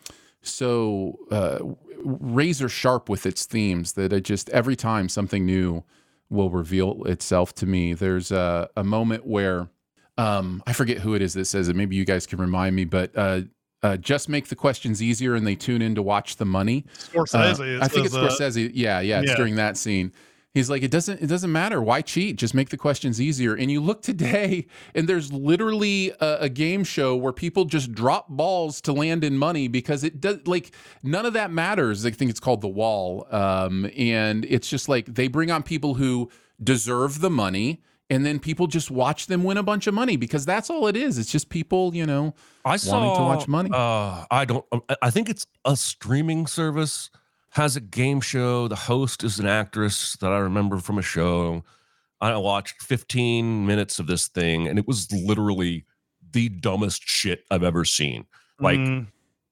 so uh, razor sharp with its themes that it just every time something new will reveal itself to me. There's a, a moment where um, I forget who it is that says it. Maybe you guys can remind me, but uh, uh, just make the questions easier and they tune in to watch the money. Scorsese. Uh, I think it's Scorsese. Uh, yeah, yeah, it's yeah. during that scene. He's like, it doesn't it doesn't matter. Why cheat? Just make the questions easier. And you look today, and there's literally a, a game show where people just drop balls to land in money because it does like none of that matters. I think it's called The Wall. Um, and it's just like they bring on people who deserve the money, and then people just watch them win a bunch of money because that's all it is. It's just people, you know, I wanting saw, to watch money. Uh, I don't. I think it's a streaming service. Has a game show. The host is an actress that I remember from a show. I watched fifteen minutes of this thing, and it was literally the dumbest shit I've ever seen. Like, mm.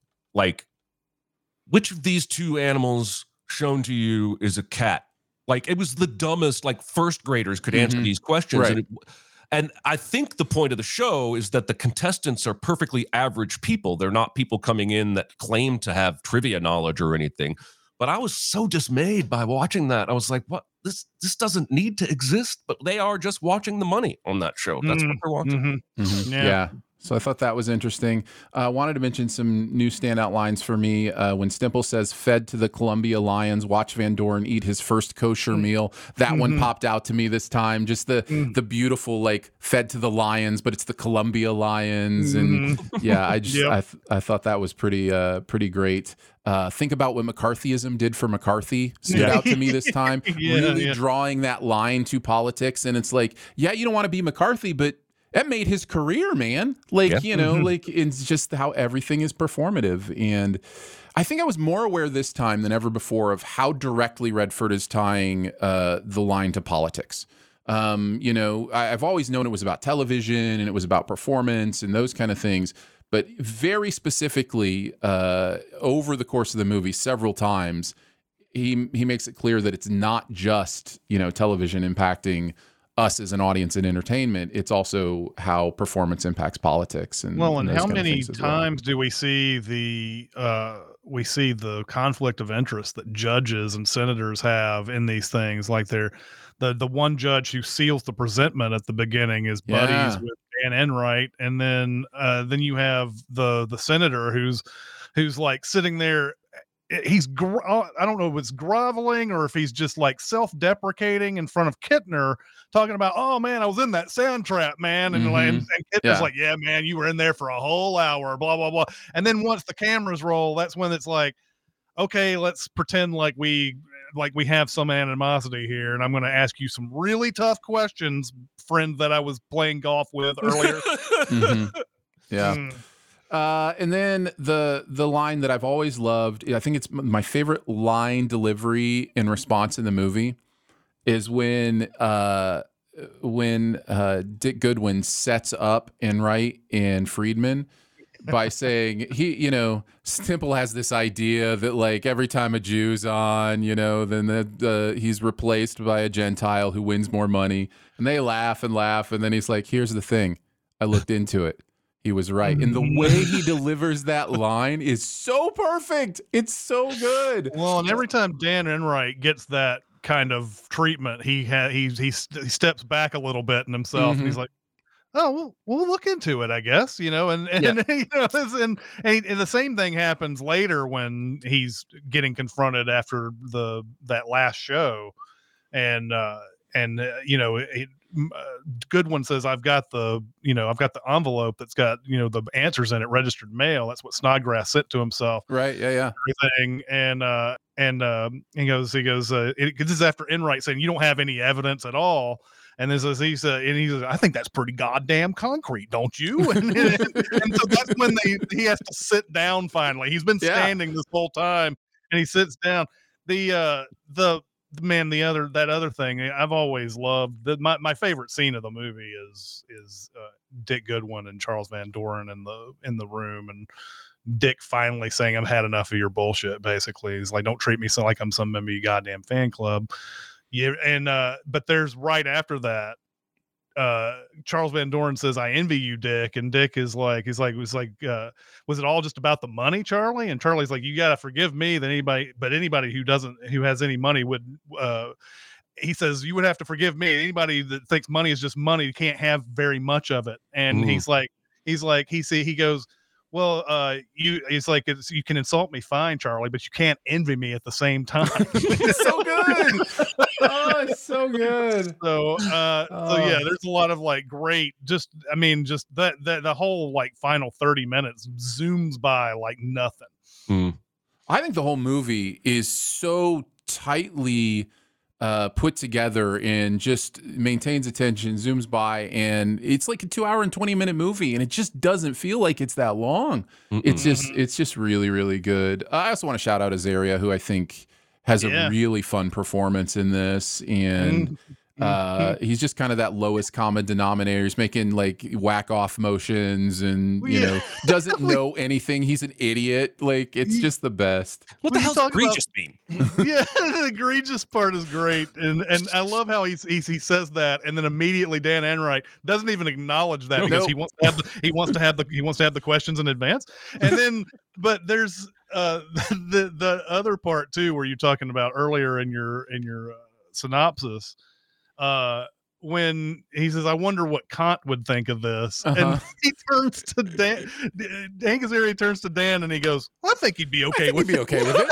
like, which of these two animals shown to you is a cat? Like, it was the dumbest. Like, first graders could answer mm-hmm. these questions, right. and, it, and I think the point of the show is that the contestants are perfectly average people. They're not people coming in that claim to have trivia knowledge or anything. But I was so dismayed by watching that. I was like, what? This this doesn't need to exist, but they are just watching the money on that show. That's mm, what they're watching. Mm-hmm. Mm-hmm. Yeah. yeah. So I thought that was interesting. I uh, wanted to mention some new standout lines for me. Uh, when Stimple says, fed to the Columbia Lions, watch Van Doren eat his first kosher mm. meal. That mm-hmm. one popped out to me this time. Just the mm. the beautiful, like, fed to the Lions, but it's the Columbia Lions. Mm-hmm. And yeah, I just, yep. I, th- I thought that was pretty, uh, pretty great. Uh, think about what McCarthyism did for McCarthy stood yeah. out to me this time. yeah, really yeah. drawing that line to politics. And it's like, yeah, you don't want to be McCarthy, but that made his career, man. Like, yeah. you know, mm-hmm. like it's just how everything is performative. And I think I was more aware this time than ever before of how directly Redford is tying uh, the line to politics. Um, you know, I, I've always known it was about television and it was about performance and those kind of things. But very specifically, uh, over the course of the movie, several times, he he makes it clear that it's not just, you know, television impacting us as an audience in entertainment. It's also how performance impacts politics. And well, and, and how many times well. do we see the uh, we see the conflict of interest that judges and senators have in these things? Like they're the the one judge who seals the presentment at the beginning is buddies yeah. with Dan Enright, and then uh, then you have the the senator who's who's like sitting there. He's gro- I don't know if it's groveling or if he's just like self-deprecating in front of Kittner, talking about, oh man, I was in that sound trap, man, and, mm-hmm. like, and Kittner's yeah. like, yeah, man, you were in there for a whole hour, blah blah blah. And then once the cameras roll, that's when it's like, okay, let's pretend like we like we have some animosity here, and I'm going to ask you some really tough questions, friend that I was playing golf with earlier. mm-hmm. Yeah. Mm. Uh, and then the the line that I've always loved, I think it's my favorite line delivery in response in the movie, is when uh, when uh, Dick Goodwin sets up Enright and Friedman by saying he, you know, Stimple has this idea that like every time a Jew's on, you know, then the, uh, he's replaced by a Gentile who wins more money, and they laugh and laugh, and then he's like, "Here's the thing, I looked into it. He was right. And the way he delivers that line is so perfect. It's so good. Well, and every time Dan Enright gets that kind of treatment, he ha- he, he, st- he steps back a little bit in himself, Mhm. and he's like, oh, we'll, we'll look into it, I guess, you know, and, and, Yeah. you know, it's- and, and, and the same thing happens later when he's getting confronted after the, that last show. And, uh, and, uh, you know, it, uh, Goodwin says, I've got the, you know, I've got the envelope that's got, you know, the answers in it, registered mail. That's what Snodgrass sent to himself. Right. Yeah. Yeah. Everything. And, uh, and, um, he goes, he goes, uh, it, this is after Enright saying, you don't have any evidence at all. And this is, he said, and he says, I think that's pretty goddamn concrete, don't you? And, and, and so that's when they, he has to sit down finally. He's been Yeah. standing this whole time, and he sits down. The, uh, the, man, the other, that other thing I've always loved, that my, my favorite scene of the movie is, is, uh, Dick Goodwin and Charles Van Doren in the, in the room, and Dick finally saying, I've had enough of your bullshit. Basically, he's like, don't treat me so like I'm some member of your goddamn fan club. Yeah. And, uh, but there's right after that, uh, Charles Van Doren says, I envy you, Dick. And Dick is like, he's like, was like, uh, was it all just about the money, Charlie? And Charlie's like, you got to forgive me than anybody, but anybody who doesn't, who has any money would, uh, he says, you would have to forgive me. Anybody that thinks money is just money can't have very much of it. And Mm. he's like, he's like, he see, he goes, well, uh, you, he's like, it's, you can insult me, fine, Charlie, but you can't envy me at the same time. It's so good. Oh, it's so good. So, uh, so yeah, there's a lot of like great, just, I mean, just that, that the whole like final thirty minutes zooms by like nothing. Mm. I think the whole movie is so tightly uh, put together and just maintains attention, zooms by, and it's like a two hour and twenty minute movie, and it just doesn't feel like it's that long. Mm-mm. It's just, it's just really, really good. I also want to shout out Azaria, who I think has Yeah. a really fun performance in this, and uh, he's just kind of that lowest common denominator. He's making like whack off motions, and you Yeah. know, doesn't know anything. He's an idiot. Like, it's just the best. What We the hell's talk about- egregious mean? Yeah, the egregious part is great, and and I love how he's, he's he says that, and then immediately Dan Enright doesn't even acknowledge that because Nope. he wants to have the, he wants to have the he wants to have the questions in advance, and then but there's uh the the other part too where you're talking about earlier in your in your uh, synopsis, uh when he says, I wonder what Kant would think of this. Uh-huh. And he turns to Dan, Hank Azaria turns to Dan and he goes, I think he'd be okay with We'd be okay with it.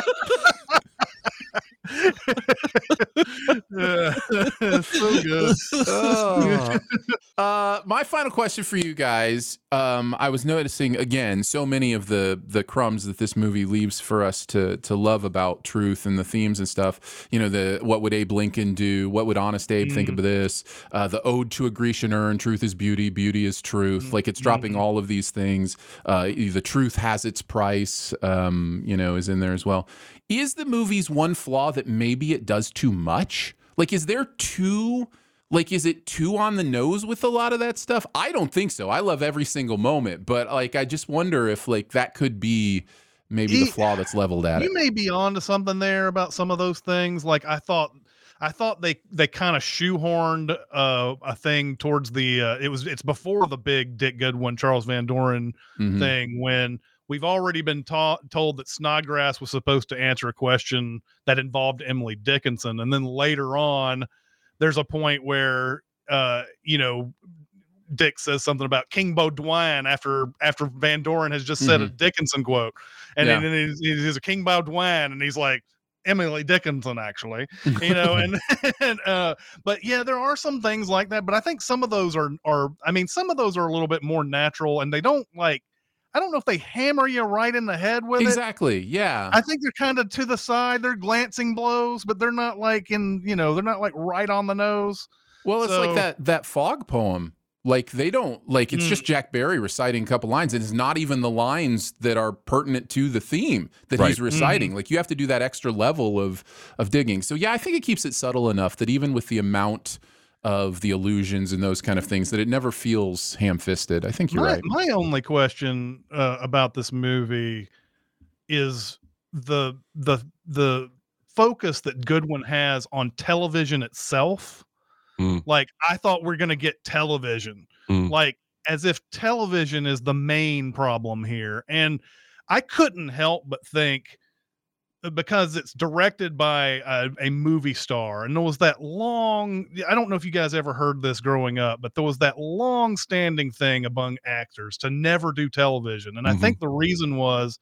Yeah. So good. Oh. Uh, my final question for you guys. Um, I was noticing again so many of the the crumbs that this movie leaves for us to to love about truth and the themes and stuff. You know, the what would Abe Lincoln do? What would Honest Abe think of this? Uh, the ode to a Grecian urn: truth is beauty, beauty is truth. Like, it's dropping all of these things. Uh, the truth has its price. Um, you know, is in there as well. Is the movie's one flaw that maybe it does too much? Like, is there too, like, is it too on the nose with a lot of that stuff? I don't think so. I love every single moment, but like, I just wonder if like that could be maybe the He- flaw that's leveled at it. You may be onto something there about some of those things. Like I thought, I thought they they kind of shoehorned uh, a thing towards the. Uh, it was it's before the big Dick Goodwin, Charles Van Doren Mhm. thing when we've already been taught told that Snodgrass was supposed to answer a question that involved Emily Dickinson, and then later on, there's a point where uh, you know. Dick says something about King Baudouin after after Van Doren has just said a Dickinson quote, and Yeah. then he's, he's a King Baudouin, and he's like Emily Dickinson, actually, you know, and, and uh, but yeah, there are some things like that, but I think some of those are are I mean, some of those are a little bit more natural, and they don't like I don't know if they hammer you right in the head with it. Exactly. Yeah. I think they're kind of to the side. They're glancing blows, but they're not like in you know they're not like right on the nose. Well, it's So- like that that fog poem. Like, they don't like it's Mm. just Jack Barry reciting a couple lines, and it's not even the lines that are pertinent to the theme that Right. he's reciting. Like, you have to do that extra level of of digging. So yeah, I think it keeps it subtle enough that even with the amount of the illusions and those kind of things, that it never feels ham-fisted. I think you're my, right. my only question uh, about this movie is the the the focus that Goodwin has on television itself. Mm. Like I thought we're gonna get television. Mm. Like as if television is the main problem here. And I couldn't help but think, because it's directed by a, a movie star, and there was that long, I don't know if you guys ever heard this growing up, but there was that long standing thing among actors to never do television. And Mm-hmm. I think the reason was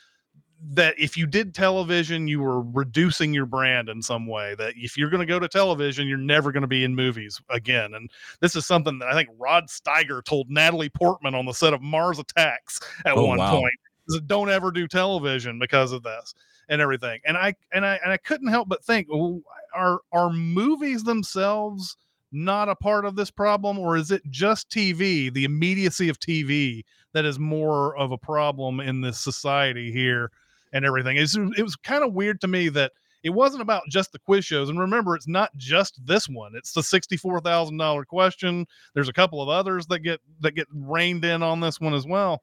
that if you did television, you were reducing your brand in some way, that if you're going to go to television, you're never going to be in movies again. And this is something that I think Rod Steiger told Natalie Portman on the set of Mars Attacks at Oh, one wow. point, is that don't ever do television because of this and everything. And I, and I, and I couldn't help but think, well, are, are movies themselves not a part of this problem, or is it just T V, the immediacy of T V, that is more of a problem in this society here and everything? It's, it was kind of weird to me that it wasn't about just the quiz shows. And remember, it's not just this one. It's the sixty-four thousand dollars question. There's a couple of others that get, that get reined in on this one as well.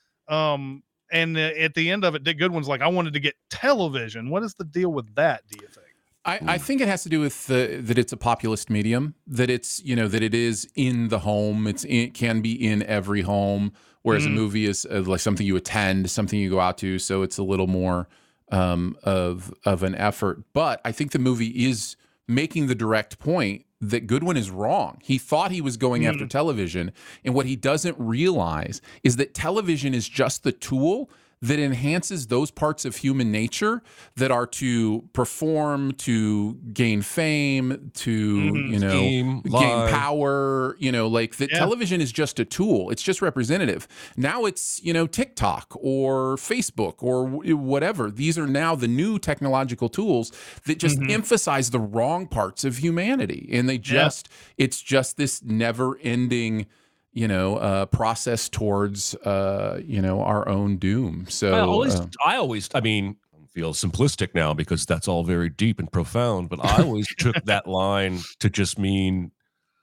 Um, and uh, at the end of it, Dick Goodwin's like, I wanted to get television. What is the deal with that, do you think? I, I think it has to do with the, that it's a populist medium, that it's, you know, that it is in the home. It's in, it can be in every home, whereas Mhm. a movie is uh, like something you attend, something you go out to. So it's a little more um, of of an effort. But I think the movie is making the direct point that Goodwin is wrong. He thought he was going after television, and what he doesn't realize is that television is just the tool that enhances those parts of human nature that are to perform, to gain fame, to, Mhm. you know, Scheme, gain lie. power, you know, like that Yeah. television is just a tool. It's just representative. Now it's, you know, TikTok or Facebook or w- whatever. These are now the new technological tools that just Mhm. emphasize the wrong parts of humanity. And they just, it's just this never ending, you know, uh, process towards, uh, you know, our own doom. So I always, uh, I always, I mean, I feel simplistic now because that's all very deep and profound, but I always took that line to just mean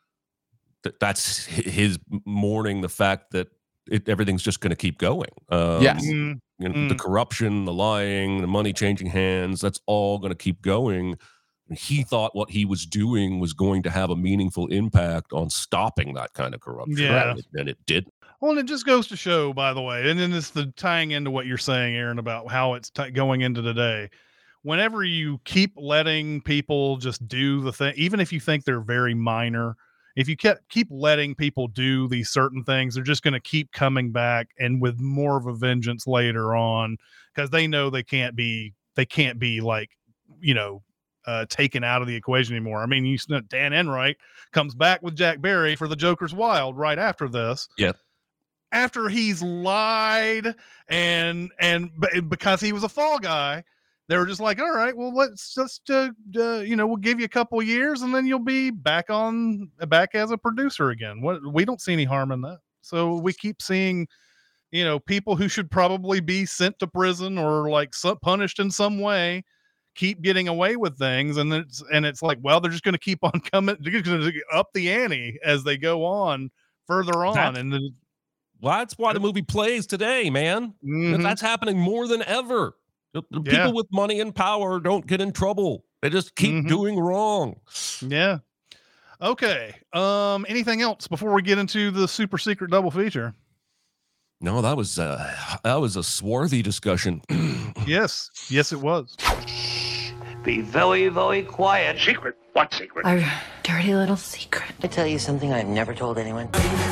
that that's hi- his mourning the fact that it, everything's just going to keep going. Um, Yes. Mm, you know, the Mm. corruption, the lying, the money changing hands, that's all going to keep going. And he thought what he was doing was going to have a meaningful impact on stopping that kind of corruption. Yeah. And it didn't. Well, and it just goes to show, by the way, and then it's the tying into what you're saying, Aaron, about how it's t- going into today. Whenever you keep letting people just do the thing, even if you think they're very minor, if you kept keep letting people do these certain things, they're just going to keep coming back and with more of a vengeance later on, because they know they can't be, they can't be like, you know, uh, taken out of the equation anymore. I mean, you know, Dan Enright comes back with Jack Barry for The Joker's Wild right after this. Yeah. After he's lied and and b- because he was a fall guy, they were just like, all right, well, let's just uh, uh, you know, we'll give you a couple years and then you'll be back on back as a producer again. What, we don't see any harm in that. So we keep seeing, you know, people who should probably be sent to prison or like so, punished in some way keep getting away with things, and it's and it's like, well, they're just going to keep on coming, they're going to up the ante as they go on further on. That's- and then Well, that's why the movie plays today, man. Mhm. That's happening more than ever. The, the Yeah. people with money and power don't get in trouble. They just keep Mhm. doing wrong. Yeah. Okay. Um. Anything else before we get into the super secret double feature? No, that was uh, that was a swarthy discussion. Yes. Yes, it was. Be very, very quiet. Secret? What secret? Our dirty little secret. I tell you something I've never told anyone.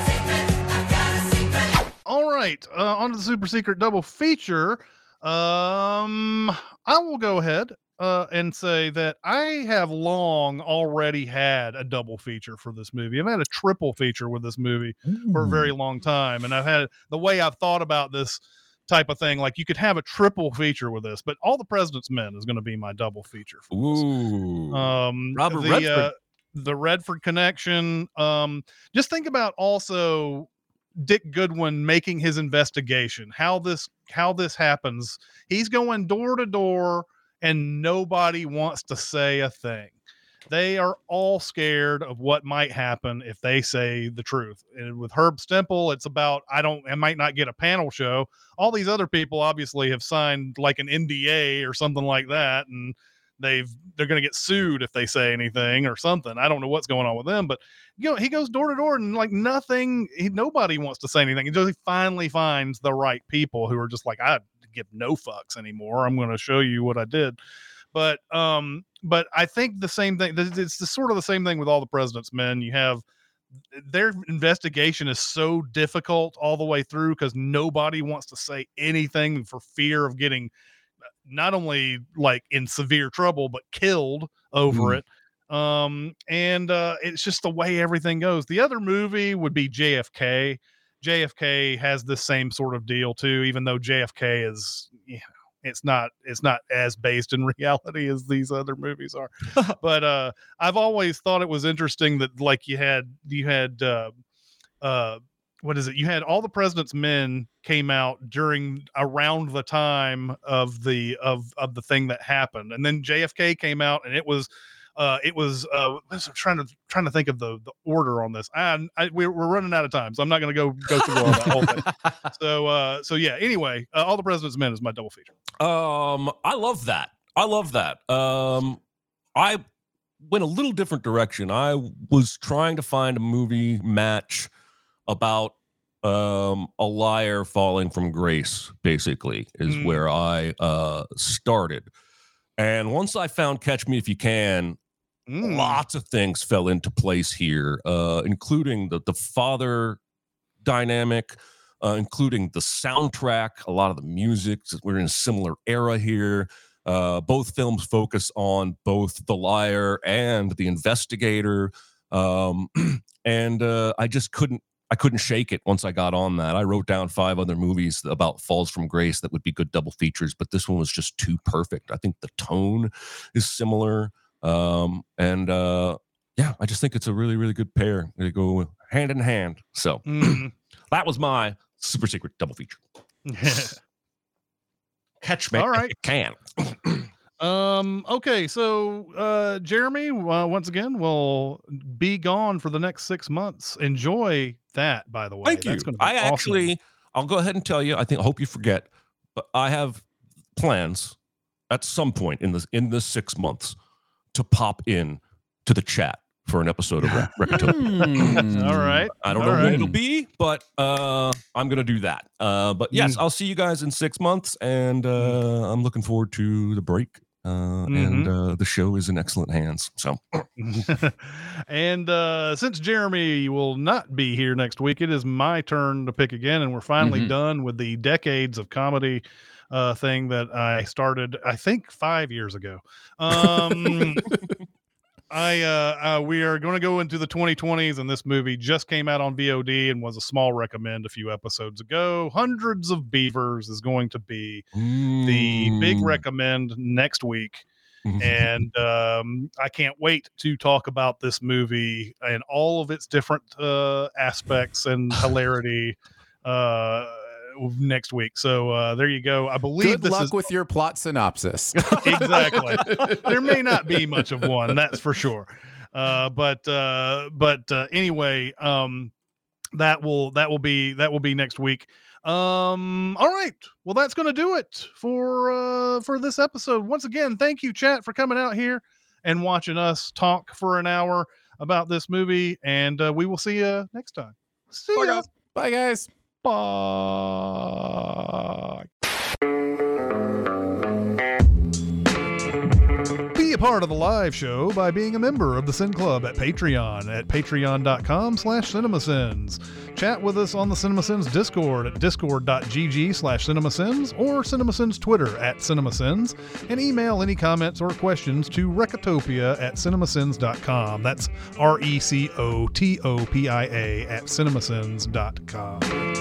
All right. Uh, on to the super secret double feature. Um. I will go ahead uh, and say that I have long already had a double feature for this movie. I've had a triple feature with this movie for a very long time, and I've had the way I've thought about this type of thing. Like, you could have a triple feature with this, but All the President's Men is going to be my double feature for this. Ooh. Um, Robert the, Redford. Uh, the Redford connection. Um, just think about also Dick Goodwin making his investigation, how this, how this happens. He's going door to door and nobody wants to say a thing. They are all scared of what might happen if they say the truth. And with Herb Stempel, it's about, I don't, I might not get a panel show. All these other people obviously have signed like an N D A or something like that. And they've they're going to get sued if they say anything or something. I don't know what's going on with them, but you know, he goes door to door and like nothing. He, nobody wants to say anything. He just finally finds the right people who are just like, I give no fucks anymore. I'm going to show you what I did. But um, but I think the same thing. It's the sort of the same thing with All the President's Men. You have their investigation is so difficult all the way through because nobody wants to say anything for fear of getting not only like in severe trouble but killed over mm. it. Um, and uh, it's just the way everything goes. The other movie would be J F K. J F K has the same sort of deal too, even though J F K is, you know, it's not it's not as based in reality as these other movies are. But uh, I've always thought it was interesting that like you had you had uh, uh, what is it? You had All the President's Men came out during around the time of the of of the thing that happened, and then J F K came out, and it was. Uh, it was uh, I'm trying to trying to think of the, the order on this. I, I we're, we're running out of time, so I'm not going to go go through all that whole thing. So uh, so yeah. Anyway, uh, All the President's Men is my double feature. Um, I love that. I love that. Um, I went a little different direction. I was trying to find a movie match about um a liar falling from grace. Basically, is mm. where I uh started. And once I found Catch Me If You Can. Mm. Lots of things fell into place here, uh, including the, the father dynamic, uh, including the soundtrack, a lot of the music. We're in a similar era here. Uh, both films focus on both the liar and the investigator. Um, and uh, I just couldn't, I couldn't shake it once I got on that. I wrote down five other movies about Falls from Grace that would be good double features, but this one was just too perfect. I think the tone is similar. Um, and, uh, yeah, I just think it's a really, really good pair. They go hand in hand. So mm. that was my super secret double feature. Catch me. All right. If you can. um, okay. So, uh, Jeremy, uh, once again, will be gone for the next six months. Enjoy that, by the way. Thank That's you. Be I awesome. actually, I'll go ahead and tell you, I think, I hope you forget, but I have plans at some point in this, in this six months to pop in to the chat for an episode of Recotopia. All right. I don't All know right. when it'll be, but uh, I'm going to do that. Uh, but yes, mm. I'll see you guys in six months, and uh, mm. I'm looking forward to the break. Uh, mm-hmm. And uh, the show is in excellent hands. So, and uh, since Jeremy will not be here next week, it is my turn to pick again, and we're finally mm-hmm. done with the decades of comedy uh thing that I started I think five years ago. um I uh, uh we are going to go into the twenty twenties, and this movie just came out on V O D and was a small recommend a few episodes ago. Hundreds of Beavers is going to be mm. the big recommend next week. And um I can't wait to talk about this movie and all of its different uh aspects and hilarity uh next week. So uh there you go. I believe good this luck is with your plot synopsis. Exactly. There may not be much of one, that's for sure. Uh but uh but uh anyway, um that will that will be that will be next week. Um all right. Well, that's going to do it for uh for this episode. Once again, thank you, chat, for coming out here and watching us talk for an hour about this movie, and uh, we will see you next time. See Bye, ya. guys. Bye, guys. Bye. Be a part of the live show by being a member of the Sin Club at Patreon at patreon.com slash cinemasins. Chat with us on the CinemaSins Discord at discord.gg slash cinemasins or CinemaSins Twitter at cinemasins, and email any comments or questions to recotopia at cinemasins dot com. That's R E C O T O P I A at cinemasins dot com.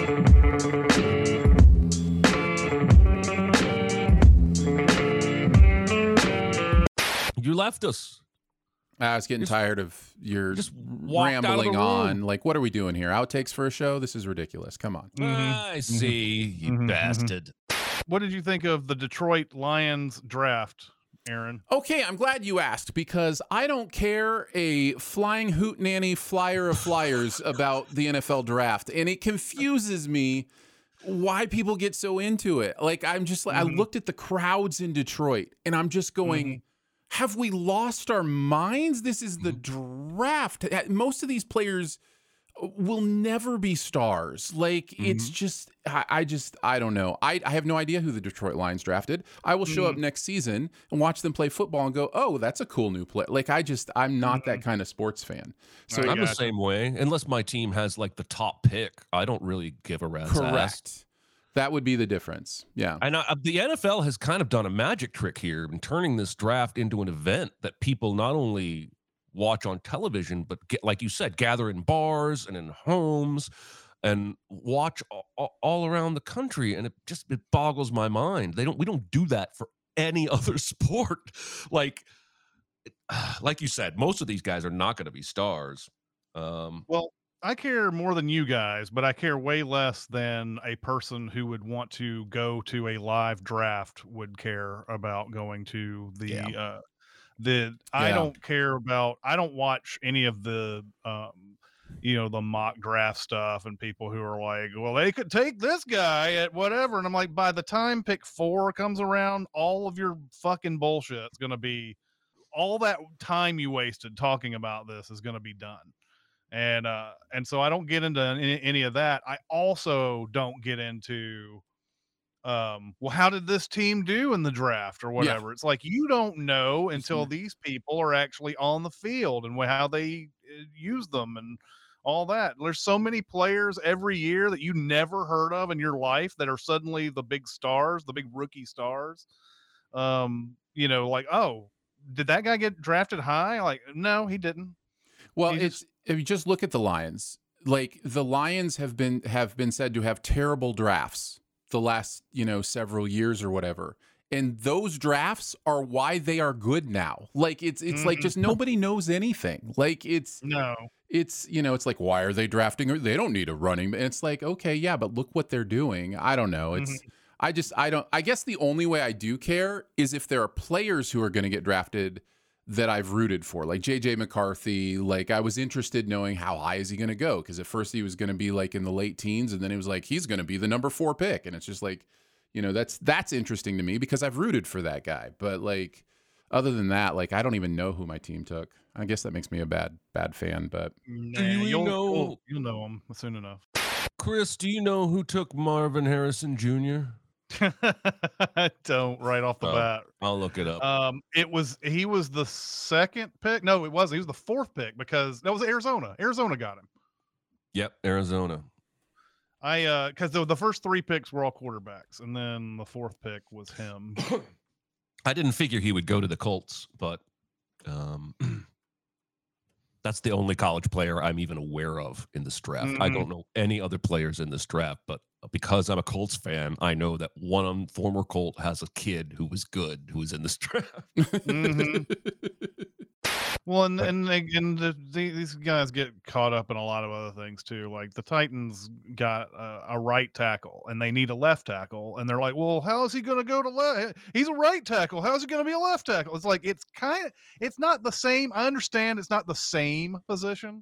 You left us. I was getting Just- tired of your just walked out of the rambling room. on. Like, what are we doing here? Outtakes for a show? This is ridiculous. Come on. I see, you Mhm, bastard. What did you think of the Detroit Lions draft, Aaron? Okay, I'm glad you asked, because I don't care a flying hootenanny flyer of flyers about the N F L draft, and it confuses me why people get so into it. Like, I'm just like, Mhm. I looked at the crowds in Detroit, and I'm just going, have we lost our minds? This is the draft. Most of these players will never be stars. Like mm-hmm. it's just, I, I just, I don't know. I, I have no idea who the Detroit Lions drafted. I will show mm-hmm. up next season and watch them play football and go, oh, that's a cool new play. Like I just, I'm not mm-hmm. that kind of sports fan. So I'm the same way. Unless my team has like the top pick, I don't really give a rat's correct. ass. That would be the difference. Yeah. And I, the N F L has kind of done a magic trick here in turning this draft into an event that people not only watch on television, but get, like you said, gather in bars and in homes and watch all, all around the country. And it just, it boggles my mind. They don't, we don't do that for any other sport. Like, like you said, most of these guys are not going to be stars. Um, well, I care more than you guys, but I care way less than a person who would want to go to a live draft would care about going to the, yeah. uh, the, I yeah. don't care about, I don't watch any of the, um, you know, the mock draft stuff and people who are like, well, they could take this guy at whatever. And I'm like, by the time pick four comes around, all of your fucking bullshit is going to be, all that time you wasted talking about this is going to be done. And, uh, and so I don't get into any, any of that. I also don't get into, um, well, how did this team do in the draft or whatever? Yeah. It's like, you don't know until mm-hmm. these people are actually on the field and how they use them and all that. There's so many players every year that you never heard of in your life that are suddenly the big stars, the big rookie stars. Um, you know, like, oh, did that guy get drafted high? Like, no, he didn't. Well, he it's, just, if you just look at the Lions, like the Lions have been, have been said to have terrible drafts the last, you know, several years or whatever. And those drafts are why they are good now. Like it's, it's mm-hmm. like just nobody knows anything. Like it's, no, it's, you know, it's like, why are they drafting her? They don't need a running. And it's like, okay, yeah, but look what they're doing. I don't know. It's, mm-hmm. I just, I don't, I guess the only way I do care is if there are players who are going to get drafted that I've rooted for, like J J McCarthy. Like I was interested knowing how high is he going to go? Because at first he was going to be like in the late teens, and then it was like he's going to be the number four pick, and it's just like, you know, that's that's interesting to me because I've rooted for that guy. But like, other than that, like I don't even know who my team took. I guess that makes me a bad bad fan. But nah, do you you'll, know you'll, you'll know him soon enough? Chris, do you know who took Marvin Harrison Junior? I don't right off the oh, bat. I'll look it up. Um, it was he was the second pick. No, it wasn't. He was the fourth pick because that was Arizona. Arizona got him. Yep, Arizona. I uh, because the, the first three picks were all quarterbacks, and then the fourth pick was him. I didn't figure he would go to the Colts, but um, that's the only college player I'm even aware of in this draft. Mm-hmm. I don't know any other players in this draft, but because I'm a Colts fan, I know that one former Colt has a kid who was good, who was in this draft. Mm-hmm. Well, and and, and the, the, these guys get caught up in a lot of other things too. Like the Titans got a, a right tackle, and they need a left tackle, and they're like, "Well, how is he going to go to left? He's a right tackle. How is he going to be a left tackle?" It's like it's kind of, it's not the same. I understand it's not the same position,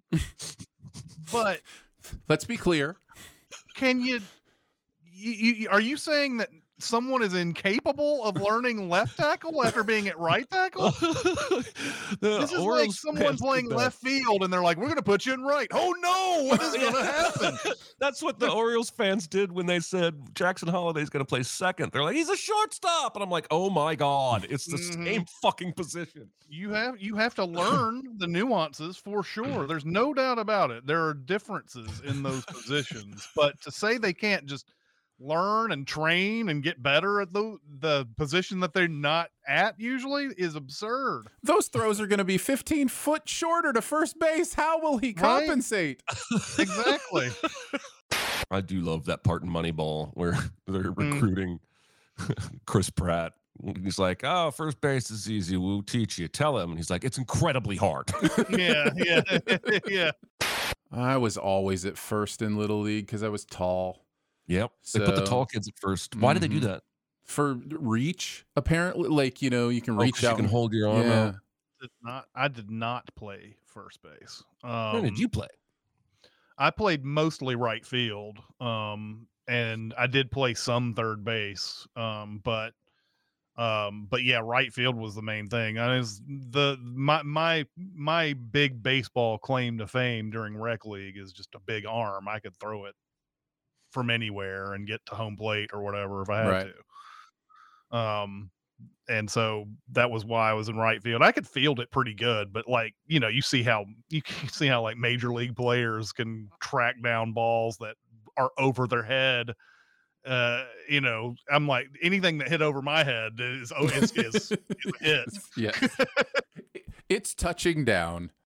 but let's be clear. Can you? You, you, are you saying that someone is incapable of learning left tackle after being at right tackle? This is Orioles like someone playing left field and they're like, we're going to put you in right. Oh no, what is going to happen? That's what the Orioles fans did when they said Jackson Holliday's going to play second. They're like, he's a shortstop. And I'm like, oh my God, it's the mm-hmm. same fucking position. You have, you have to learn the nuances for sure. There's no doubt about it. There are differences in those positions, but to say they can't just learn and train and get better at the the position that they're not at usually is absurd. Those throws are going to be fifteen foot shorter to first base. How will he compensate? Right? Exactly. I do love that part in Moneyball where they're recruiting mm. Chris Pratt. He's like, oh, first base is easy. We'll teach you. Tell him. And he's like, it's incredibly hard. yeah, yeah, yeah. I was always at first in Little League because I was tall. Yep. So, they put the tall kids at first. Why mm-hmm. did they do that? For reach, apparently. Like, you know, you can reach oh, out. You can hold your arm yeah. out. Did not, I did not play first base. Um, Where did you play? I played mostly right field. Um, and I did play some third base. Um, but Um, but yeah, right field was the main thing. I was the my my my big baseball claim to fame during rec league is just a big arm. I could throw it from anywhere and get to home plate or whatever if I had Right. to. Um, and so that was why I was in right field. I could field it pretty good, but like, you know, you see how you can see how like major league players can track down balls that are over their head. Uh, you know, I'm like anything that hit over my head is oh, is, is, is a hit. Yes. It's touching down.